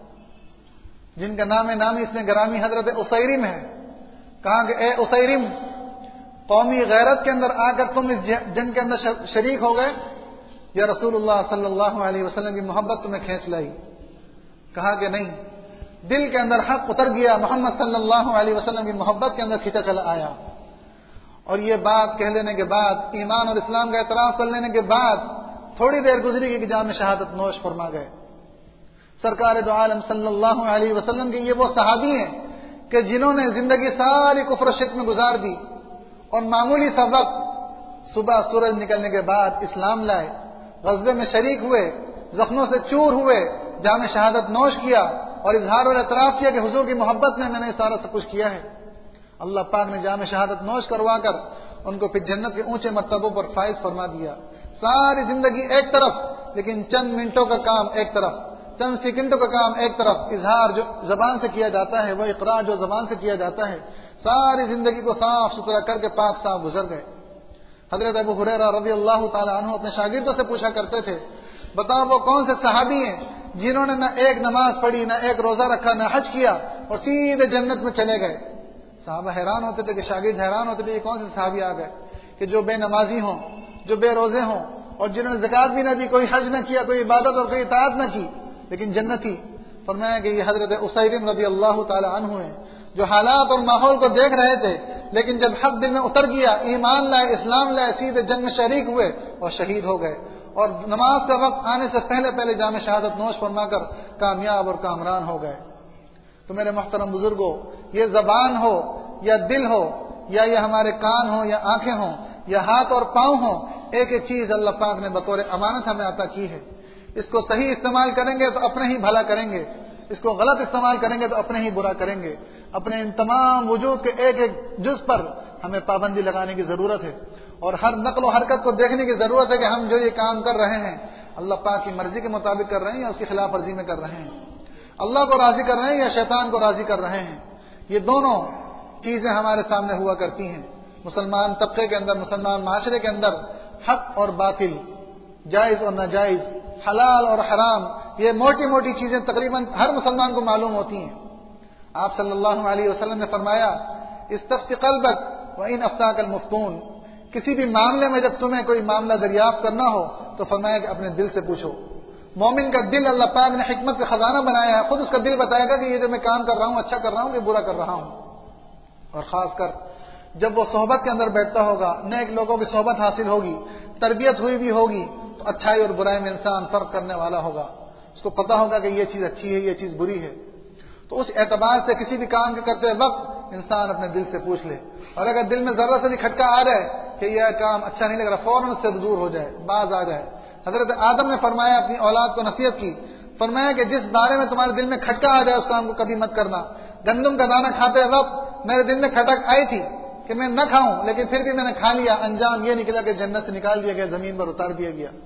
جن کا نام نامی اس نے گرامی حضرت اسیرم ہے، کہا کہ اے اسیرم، قومی غیرت کے اندر آ کر تم اس جنگ کے اندر شریک ہو گئے یا رسول اللہ صلی اللہ علیہ وسلم کی محبت تمہیں کھینچ لائی؟ کہا کہ نہیں، دل کے اندر حق اتر گیا، محمد صلی اللہ علیہ وسلم کی محبت کے اندر کھینچا چلا آیا۔ اور یہ بات کہہ لینے کے بعد، ایمان اور اسلام کا اعتراف کر لینے کے بعد تھوڑی دیر گزری کہ جام شہادت نوش فرما گئے۔ سرکار دو عالم صلی اللہ علیہ وسلم کے یہ وہ صحابی ہیں کہ جنہوں نے زندگی ساری کفر و شرک میں گزار دی، اور معمولی سا وقت صبح سورج نکلنے کے بعد اسلام لائے، غزوے میں شریک ہوئے، زخموں سے چور ہوئے، جام شہادت نوش کیا اور اظہار اور اعتراف کیا کہ حضور کی محبت میں نے سارا سب کچھ کیا ہے۔ اللہ پاک نے جام شہادت نوش کروا کر ان کو پھر جنت کے اونچے مرتبوں پر فائز فرما دیا۔ ساری زندگی ایک طرف، لیکن چند منٹوں کا کام ایک طرف، چند سیکنڈوں کا کام ایک طرف، اظہار جو زبان سے کیا جاتا ہے، وہ اقرار جو زبان سے کیا جاتا ہے، ساری زندگی کو صاف ستھرا کر کے پاک صاف گزر گئے۔ حضرت ابو ہریرہ رضی اللہ تعالی عنہ اپنے شاگردوں سے پوچھا کرتے تھے، بتاؤ وہ کون سے صحابی ہیں جنہوں نے نہ ایک نماز پڑھی، نہ ایک روزہ رکھا، نہ حج کیا اور سیدھے جنت میں چلے گئے؟ صحابہ حیران ہوتے تھے کہ شاگرد حیران ہوتے تھے یہ کون سے صحابی آ گئے کہ جو بے نمازی ہوں، جو بے روزے ہوں اور جنہوں نے زکات بھی نہ دی، کوئی حج نہ کیا، کوئی عبادت اور کوئی اطاعت نہ کی، لیکن جنتی۔ فرمایا کہ یہ حضرت اسیرم رضی اللہ تعالی عنہ ہیں، جو حالات اور ماحول کو دیکھ رہے تھے، لیکن جب حق دل میں اتر گیا، ایمان لائے، اسلام لائے، سیدھے جنگ میں شریک ہوئے اور شہید ہو گئے، اور نماز کا وقت آنے سے پہلے پہلے جام شہادت نوش فرما کر کامیاب اور کامران ہو گئے۔ تو میرے محترم بزرگوں، یہ زبان ہو یا دل ہو یا یہ ہمارے کان ہوں یا آنکھیں ہوں یا ہاتھ اور پاؤں ہوں، ایک ایک چیز اللہ پاک نے بطور امانت ہمیں عطا کی ہے۔ اس کو صحیح استعمال کریں گے تو اپنے ہی بھلا کریں گے، اس کو غلط استعمال کریں گے تو اپنے ہی برا کریں گے۔ اپنے ان تمام وجود کے ایک ایک جز پر ہمیں پابندی لگانے کی ضرورت ہے، اور ہر نقل و حرکت کو دیکھنے کی ضرورت ہے کہ ہم جو یہ کام کر رہے ہیں اللہ پاک کی مرضی کے مطابق کر رہے ہیں یا اس کی خلاف ورزی میں کر رہے ہیں، اللہ کو راضی کر رہے ہیں یا شیطان کو راضی کر رہے ہیں۔ یہ دونوں چیزیں ہمارے سامنے ہوا کرتی ہیں۔ مسلمان طبقے کے اندر، مسلمان معاشرے کے اندر حق اور باطل، جائز اور ناجائز، حلال اور حرام، یہ موٹی موٹی چیزیں تقریباً ہر مسلمان کو معلوم ہوتی ہیں۔ آپ صلی اللہ علیہ وسلم نے فرمایا، استفتی قلبک وان افتاک المفتون، کسی بھی معاملے میں جب تمہیں کوئی معاملہ دریافت کرنا ہو تو فرمایا کہ اپنے دل سے پوچھو۔ مومن کا دل اللہ پاک نے حکمت کا خزانہ بنایا ہے، خود اس کا دل بتائے گا کہ یہ جو میں کام کر رہا ہوں اچھا کر رہا ہوں کہ برا کر رہا ہوں۔ اور خاص کر جب وہ صحبت کے اندر بیٹھتا ہوگا، نیک لوگوں کی صحبت حاصل ہوگی، تربیت ہوئی بھی ہوگی، تو اچھائی اور برائی میں انسان فرق کرنے والا ہوگا، اس کو پتا ہوگا کہ یہ چیز اچھی ہے، یہ چیز بری ہے۔ تو اس اعتبار سے کسی بھی کام کے کرتے وقت انسان اپنے دل سے پوچھ لے، اور اگر دل میں ذرا سے بھی کھٹکا آ جائے کہ یہ کام اچھا نہیں لگ رہا، فوراً اس سے دور ہو جائے، باز آ جائے۔ حضرت آدم نے فرمایا، اپنی اولاد کو نصیحت کی، فرمایا کہ جس بارے میں تمہارے دل میں کھٹکا آ جائے اس کام کو کبھی مت کرنا۔ گندم کا دانہ کھاتے وقت میرے دل میں کھٹک آئی تھی کہ میں نہ کھاؤں، لیکن پھر بھی میں نے کھا لیا، انجام یہ نکلا کہ جنت سے نکال دیا گیا، زمین پر اتار دیا گیا۔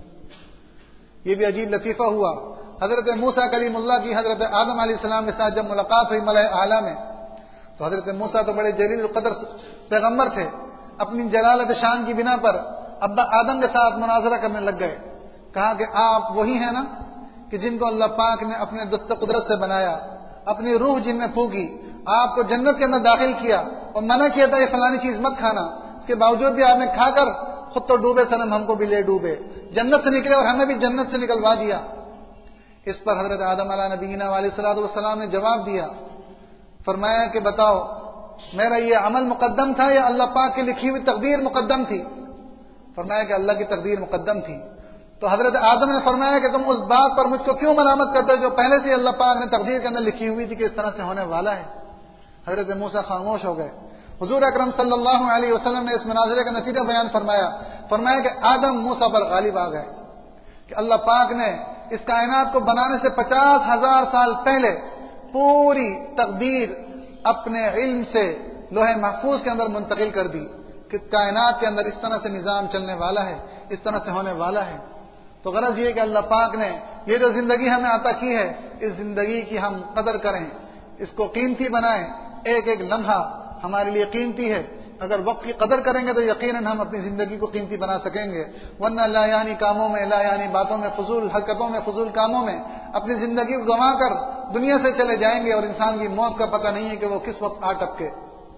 یہ بھی عجیب لطیفہ ہوا۔ حضرت موسیٰ کلیم اللہ کی حضرت آدم علیہ السلام کے ساتھ جب ملاقات ہوئی ملأ اعلیٰ میں، تو حضرت موسیٰ تو بڑے جلیل القدر پیغمبر تھے، اپنی جلالت شان کی بنا پر ابا آدم کے ساتھ مناظرہ کرنے لگ گئے۔ کہا کہ آپ وہی ہیں نا کہ جن کو اللہ پاک نے اپنے دست قدرت سے بنایا، اپنی روح جن میں پھونکی، آپ کو جنت کے اندر داخل کیا اور منع کیا تھا یہ فلانی چیز مت کھانا، اس کے باوجود بھی آپ نے کھا کر خود تو ڈوبے صنم ہم کو بھی لے ڈوبے، جنت سے نکلے اور ہمیں بھی جنت سے نکلوا دیا۔ اس پر حضرت آدم علیہ نبینا علیہ الصلوۃ والسلام نے جواب دیا، فرمایا کہ بتاؤ میرا یہ عمل مقدم تھا یا اللہ پاک کی لکھی ہوئی تقدیر مقدم تھی؟ فرمایا کہ اللہ کی تقدیر مقدم تھی۔ تو حضرت آدم نے فرمایا کہ تم اس بات پر مجھ کو کیوں ملامت کرتے جو پہلے سے اللہ پاک نے تقدیر کے اندر لکھی ہوئی تھی کہ اس طرح سے ہونے والا ہے؟ حضرت موسیٰ خاموش ہو گئے۔ حضور اکرم صلی اللہ علیہ وسلم نے اس مناظرے کا نتیجہ بیان فرمایا کہ آدم موسیٰ پر غالب آ گئے، کہ اللہ پاک نے اس کائنات کو بنانے سے 50,000 سال پہلے پوری تقدیر اپنے علم سے لوح محفوظ کے اندر منتقل کر دی کہ کائنات کے اندر اس طرح سے نظام چلنے والا ہے، اس طرح سے ہونے والا ہے۔ تو غرض یہ کہ اللہ پاک نے یہ جو زندگی ہمیں عطا کی ہے، اس زندگی کی ہم قدر کریں، اس کو قیمتی بنائیں، ایک ایک لمحہ ہمارے لیے قیمتی ہے۔ اگر وقت کی قدر کریں گے تو یقیناً ہم اپنی زندگی کو قیمتی بنا سکیں گے، ورنہ لا یعنی کاموں میں، لا یعنی باتوں میں، فضول حرکتوں میں، فضول کاموں میں اپنی زندگی کو گنوا کر دنیا سے چلے جائیں گے، اور انسان کی موت کا پتہ نہیں ہے کہ وہ کس وقت آ ٹپکے۔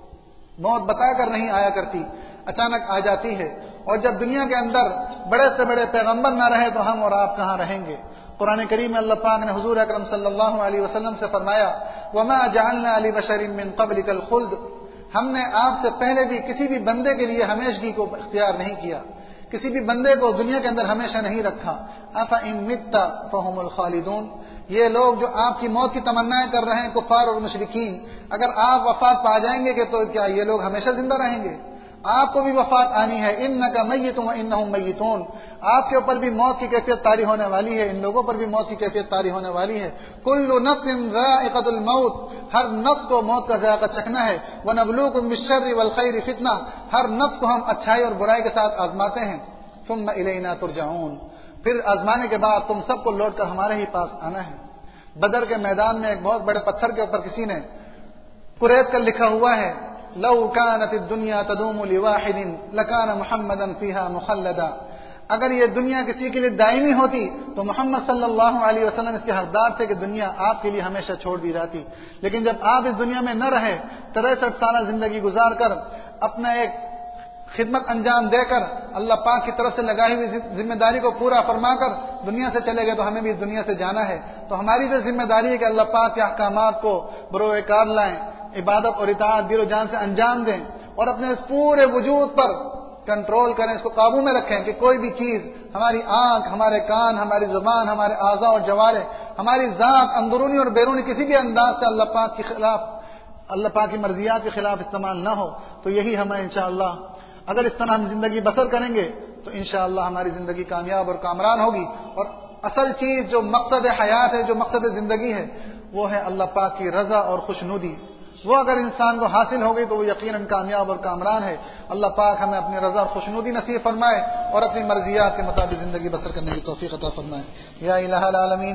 موت بتا کر نہیں آیا کرتی، اچانک آ جاتی ہے، اور جب دنیا کے اندر بڑے سے بڑے پیغمبر نہ رہے تو ہم اور آپ کہاں رہیں گے؟ قرآن کریم میں اللہ پاک نے حضور اکرم صلی اللہ علیہ وسلم سے فرمایا، وَمَا جَعَلْنَا لِبَشَرٍ مِّن قَبْلِكَ الْخُلْدَ، ہم نے آپ سے پہلے بھی کسی بھی بندے کے لیے ہمیشگی کو اختیار نہیں کیا، کسی بھی بندے کو دنیا کے اندر ہمیشہ نہیں رکھا۔ أَفَإِن مِتَّ فَهُمُ الْخَالِدُونَ، یہ لوگ جو آپ کی موت کی تمنائیں کر رہے ہیں کفار اور مشرکین، اگر آپ وفات پا جائیں گے کہ تو کیا یہ لوگ ہمیشہ زندہ رہیں گے؟ آپ کو بھی وفات آنی ہے، انک میت و انہم میتون، آپ کے اوپر بھی موت کی کیفیت طاری ہونے والی ہے، ان لوگوں پر بھی موت کی کیفیت طاری ہونے والی ہے۔ کل نفس ذائقۃ الموت، ہر نفس کو موت کا ذائقہ چکھنا ہے۔ ونبلوکم بالشر والخیر فتنہ، ہر نفس کو ہم اچھائی اور برائی کے ساتھ آزماتے ہیں۔ ثم الینا ترجعون، پھر آزمانے کے بعد تم سب کو لوٹ کر ہمارے ہی پاس آنا ہے۔ بدر کے میدان میں ایک بہت بڑے پتھر کے اوپر کسی نے قریت کر لکھا ہوا ہے، لو كانت الدنيا تدوم لواحد لكان محمدا فيها مخلدا، اگر یہ دنیا کسی کے لیے دائمی ہوتی تو محمد صلی اللہ علیہ وسلم اس کے حقدار تھے کہ دنیا آپ کے لیے ہمیشہ چھوڑ دی جاتی، لیکن جب آپ اس دنیا میں نہ رہے، 63 سالہ زندگی گزار کر اپنا ایک خدمت انجام دے کر اللہ پاک کی طرف سے لگائی ہوئی ذمہ داری کو پورا فرما کر دنیا سے چلے گئے، تو ہمیں بھی اس دنیا سے جانا ہے۔ تو ہماری جو ذمہ داری ہے کہ اللہ پاک کے احکامات کو بروئے کار لائیں، عبادت اور اطاعت دل و جان سے انجام دیں، اور اپنے اس پورے وجود پر کنٹرول کریں، اس کو قابو میں رکھیں کہ کوئی بھی چیز، ہماری آنکھ، ہمارے کان، ہماری زبان، ہمارے اعضاء اور جوارح، ہماری ذات اندرونی اور بیرونی کسی بھی انداز سے اللہ پاک کے خلاف، اللہ پاک کی مرضیات کے خلاف استعمال نہ ہو۔ تو یہی ہمیں انشاءاللہ اگر اس طرح ہم زندگی بسر کریں گے تو انشاءاللہ ہماری زندگی کامیاب اور کامران ہوگی، اور اصل چیز جو مقصد حیات ہے، جو مقصد زندگی ہے، وہ ہے اللہ پاک کی رضا اور خوشنودی۔ وہ اگر انسان کو حاصل ہو گئی تو وہ یقیناً کامیاب اور کامران ہے۔ اللہ پاک ہمیں اپنی رضا اور خوشنودی نصیب فرمائے اور اپنی مرضیات کے مطابق زندگی بسر کرنے کی توفیق عطا فرمائے۔ یا الہ العالمین،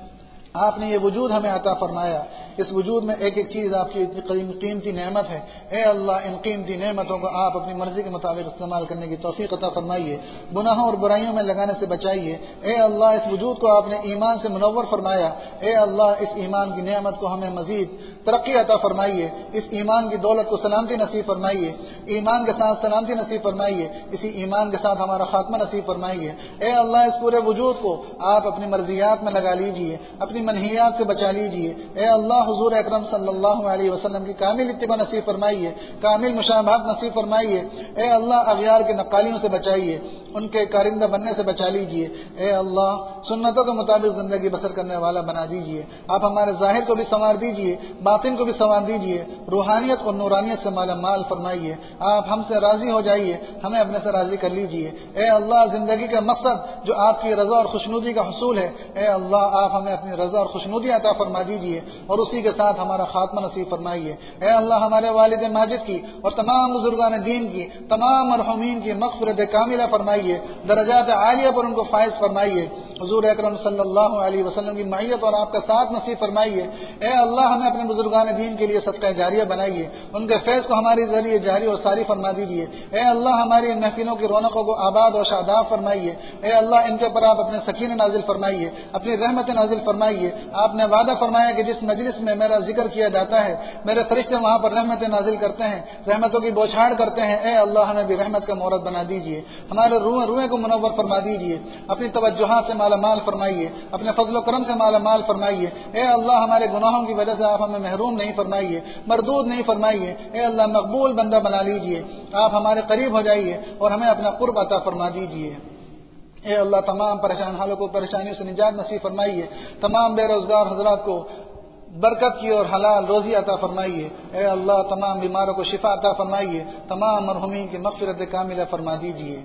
آپ نے یہ وجود ہمیں عطا فرمایا، اس وجود میں ایک ایک چیز آپ کی قیمتی نعمت ہے۔ اے اللہ، ان قیمتی نعمتوں کو آپ اپنی مرضی کے مطابق استعمال کرنے کی توفیق عطا فرمائیے، گناہوں اور برائیوں میں لگانے سے بچائیے۔ اے اللہ، اس وجود کو آپ نے ایمان سے منور فرمایا، اے اللہ اس ایمان کی نعمت کو ہمیں مزید ترقی عطا فرمائیے، اس ایمان کی دولت کو سلامتی نصیب فرمائیے، ایمان کے ساتھ سلامتی نصیب فرمائیے، اسی ایمان کے ساتھ ہمارا خاتمہ نصیب فرمائیے۔ اے اللہ، اس پورے وجود کو آپ اپنی مرضیات میں لگا لیجئے، اپنی منہیات سے بچا لیجئے۔ اے اللہ، حضور اکرم صلی اللہ علیہ وسلم کی کامل اتباع نصیب فرمائیے، کامل مشابہت نصیب فرمائیے۔ اے اللہ، اغیار کے نقالیوں سے بچائیے، ان کے کارندہ بننے سے بچا لیجئے۔ اے اللہ، سنتوں کے مطابق زندگی بسر کرنے والا بنا دیجئے۔ آپ ہمارے ظاہر کو بھی سنوار دیجئے، باطن کو بھی سنوار دیجئے، روحانیت اور نورانیت سے مالا مال فرمائیے۔ آپ ہم سے راضی ہو جائیے، ہمیں اپنے سے راضی کر لیجئے۔ اے اللہ، زندگی کا مقصد جو آپ کی رضا اور خوشنودی کا حصول ہے، اے اللہ آپ ہمیں اپنی رضا اور خوشنودی عطا فرما دیجئے اور اسی کے ساتھ ہمارا خاتمہ نصیب فرمائیے۔ اے اللہ، ہمارے والد ماجد کی اور تمام بزرگان دین کی، تمام مرحومین کی مغفرت کاملہ فرمائیے، درجات عالیہ پر ان کو فائز فرمائیے۔ حضور اکرم صلی اللہ علیہ وسلم کی معیت اور آپ کا ساتھ نصیب فرمائیے۔ اے اللہ، ہمیں اپنے بزرگان دین کے لیے صدقہ جاریہ بنائیے، ان کے فیض کو ہمارے ذریعے جاری اور ساری فرما دیجیے۔ اے اللہ، ہماری ان محفلوں کی رونقوں کو آباد اور شاداب فرمائیے۔ اے اللہ، ان کے اوپر آپ اپنے سکینہ نازل فرمائیے، اپنی رحمت نازل فرمائیے۔ آپ نے وعدہ فرمایا کہ جس مجلس میں میرا ذکر کیا جاتا ہے، میرے فرشتے وہاں پر رحمتیں نازل کرتے ہیں، رحمتوں کی بوچھاڑ کرتے ہیں۔ اے اللہ، ہمیں بھی رحمت کا مورد بنا دیجیے، ہمارے روحیں کو منور فرما دیجیے، اپنی توجہات سے مالا مال فرمائیے، اپنے فضل و کرم سے مالا مال فرمائیے۔ اے اللہ، ہمارے گناہوں کی وجہ سے آپ ہمیں محروم نہیں فرمائیے، مردود نہیں فرمائیے۔ اے اللہ، مقبول بندہ بنا لیجیے، آپ ہمارے قریب ہو جائیے اور ہمیں اپنا قرب عطا فرما دیجیے۔ اے اللہ، تمام پریشان حالوں کو پریشانیوں سے نجات نصیب فرمائیے، تمام بے روزگار حضرات کو برکت کی اور حلال روزی عطا فرمائیے۔ اے اللہ، تمام بیماروں کو شفا عطا فرمائیے، تمام مرحومین کی مغفرت کاملہ فرما دیجیے۔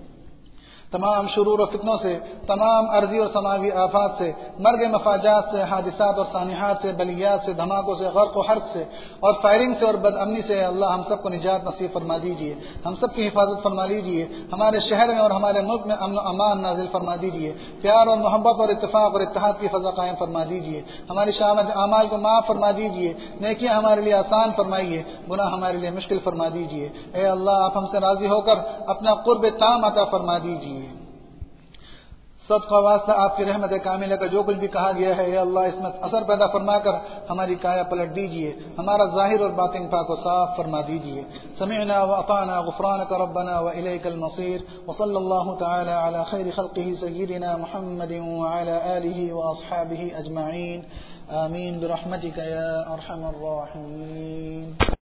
تمام شرور و فتنوں سے، تمام عرضی اور سماوی آفات سے، مرگ مفاجات سے، حادثات اور سانحات سے، بلیات سے، دھماکوں سے، غرق و حرق سے اور فائرنگ سے اور بد امنی سے اللہ ہم سب کو نجات نصیب فرما دیجیے، ہم سب کی حفاظت فرما لیجیے، ہمارے شہر میں اور ہمارے ملک میں امن و امان نازل فرما دیجیے، پیار اور محبت اور اتفاق اور اتحاد کی فضا قائم فرما دیجیے، ہماری شامت اعمال کو معاف فرما دیجیے، نیکیاں ہمارے لیے آسان فرمائیے، گناہ ہمارے لیے مشکل فرما دیجیے۔ اے اللہ، آپ ہم سے راضی ہو کر اپنا قرب تام عطا فرما دیجیے۔ سب کا واسطہ آپ کی رحمت کاملہ کا جو کچھ بھی کہا گیا ہے، اے اللہ اس میں اثر پیدا فرما کر ہماری کایا پلٹ دیجیے، ہمارا ظاہر اور باطن پاک و صاف فرما دیجیے۔ سمعنا واطعنا غفرانك ربنا واليك المصير، وصلى الله تعالى على خير خلقه سيدنا محمد وعلى آله واصحابه اجمعين، آمين برحمتك يا ارحم الراحمين۔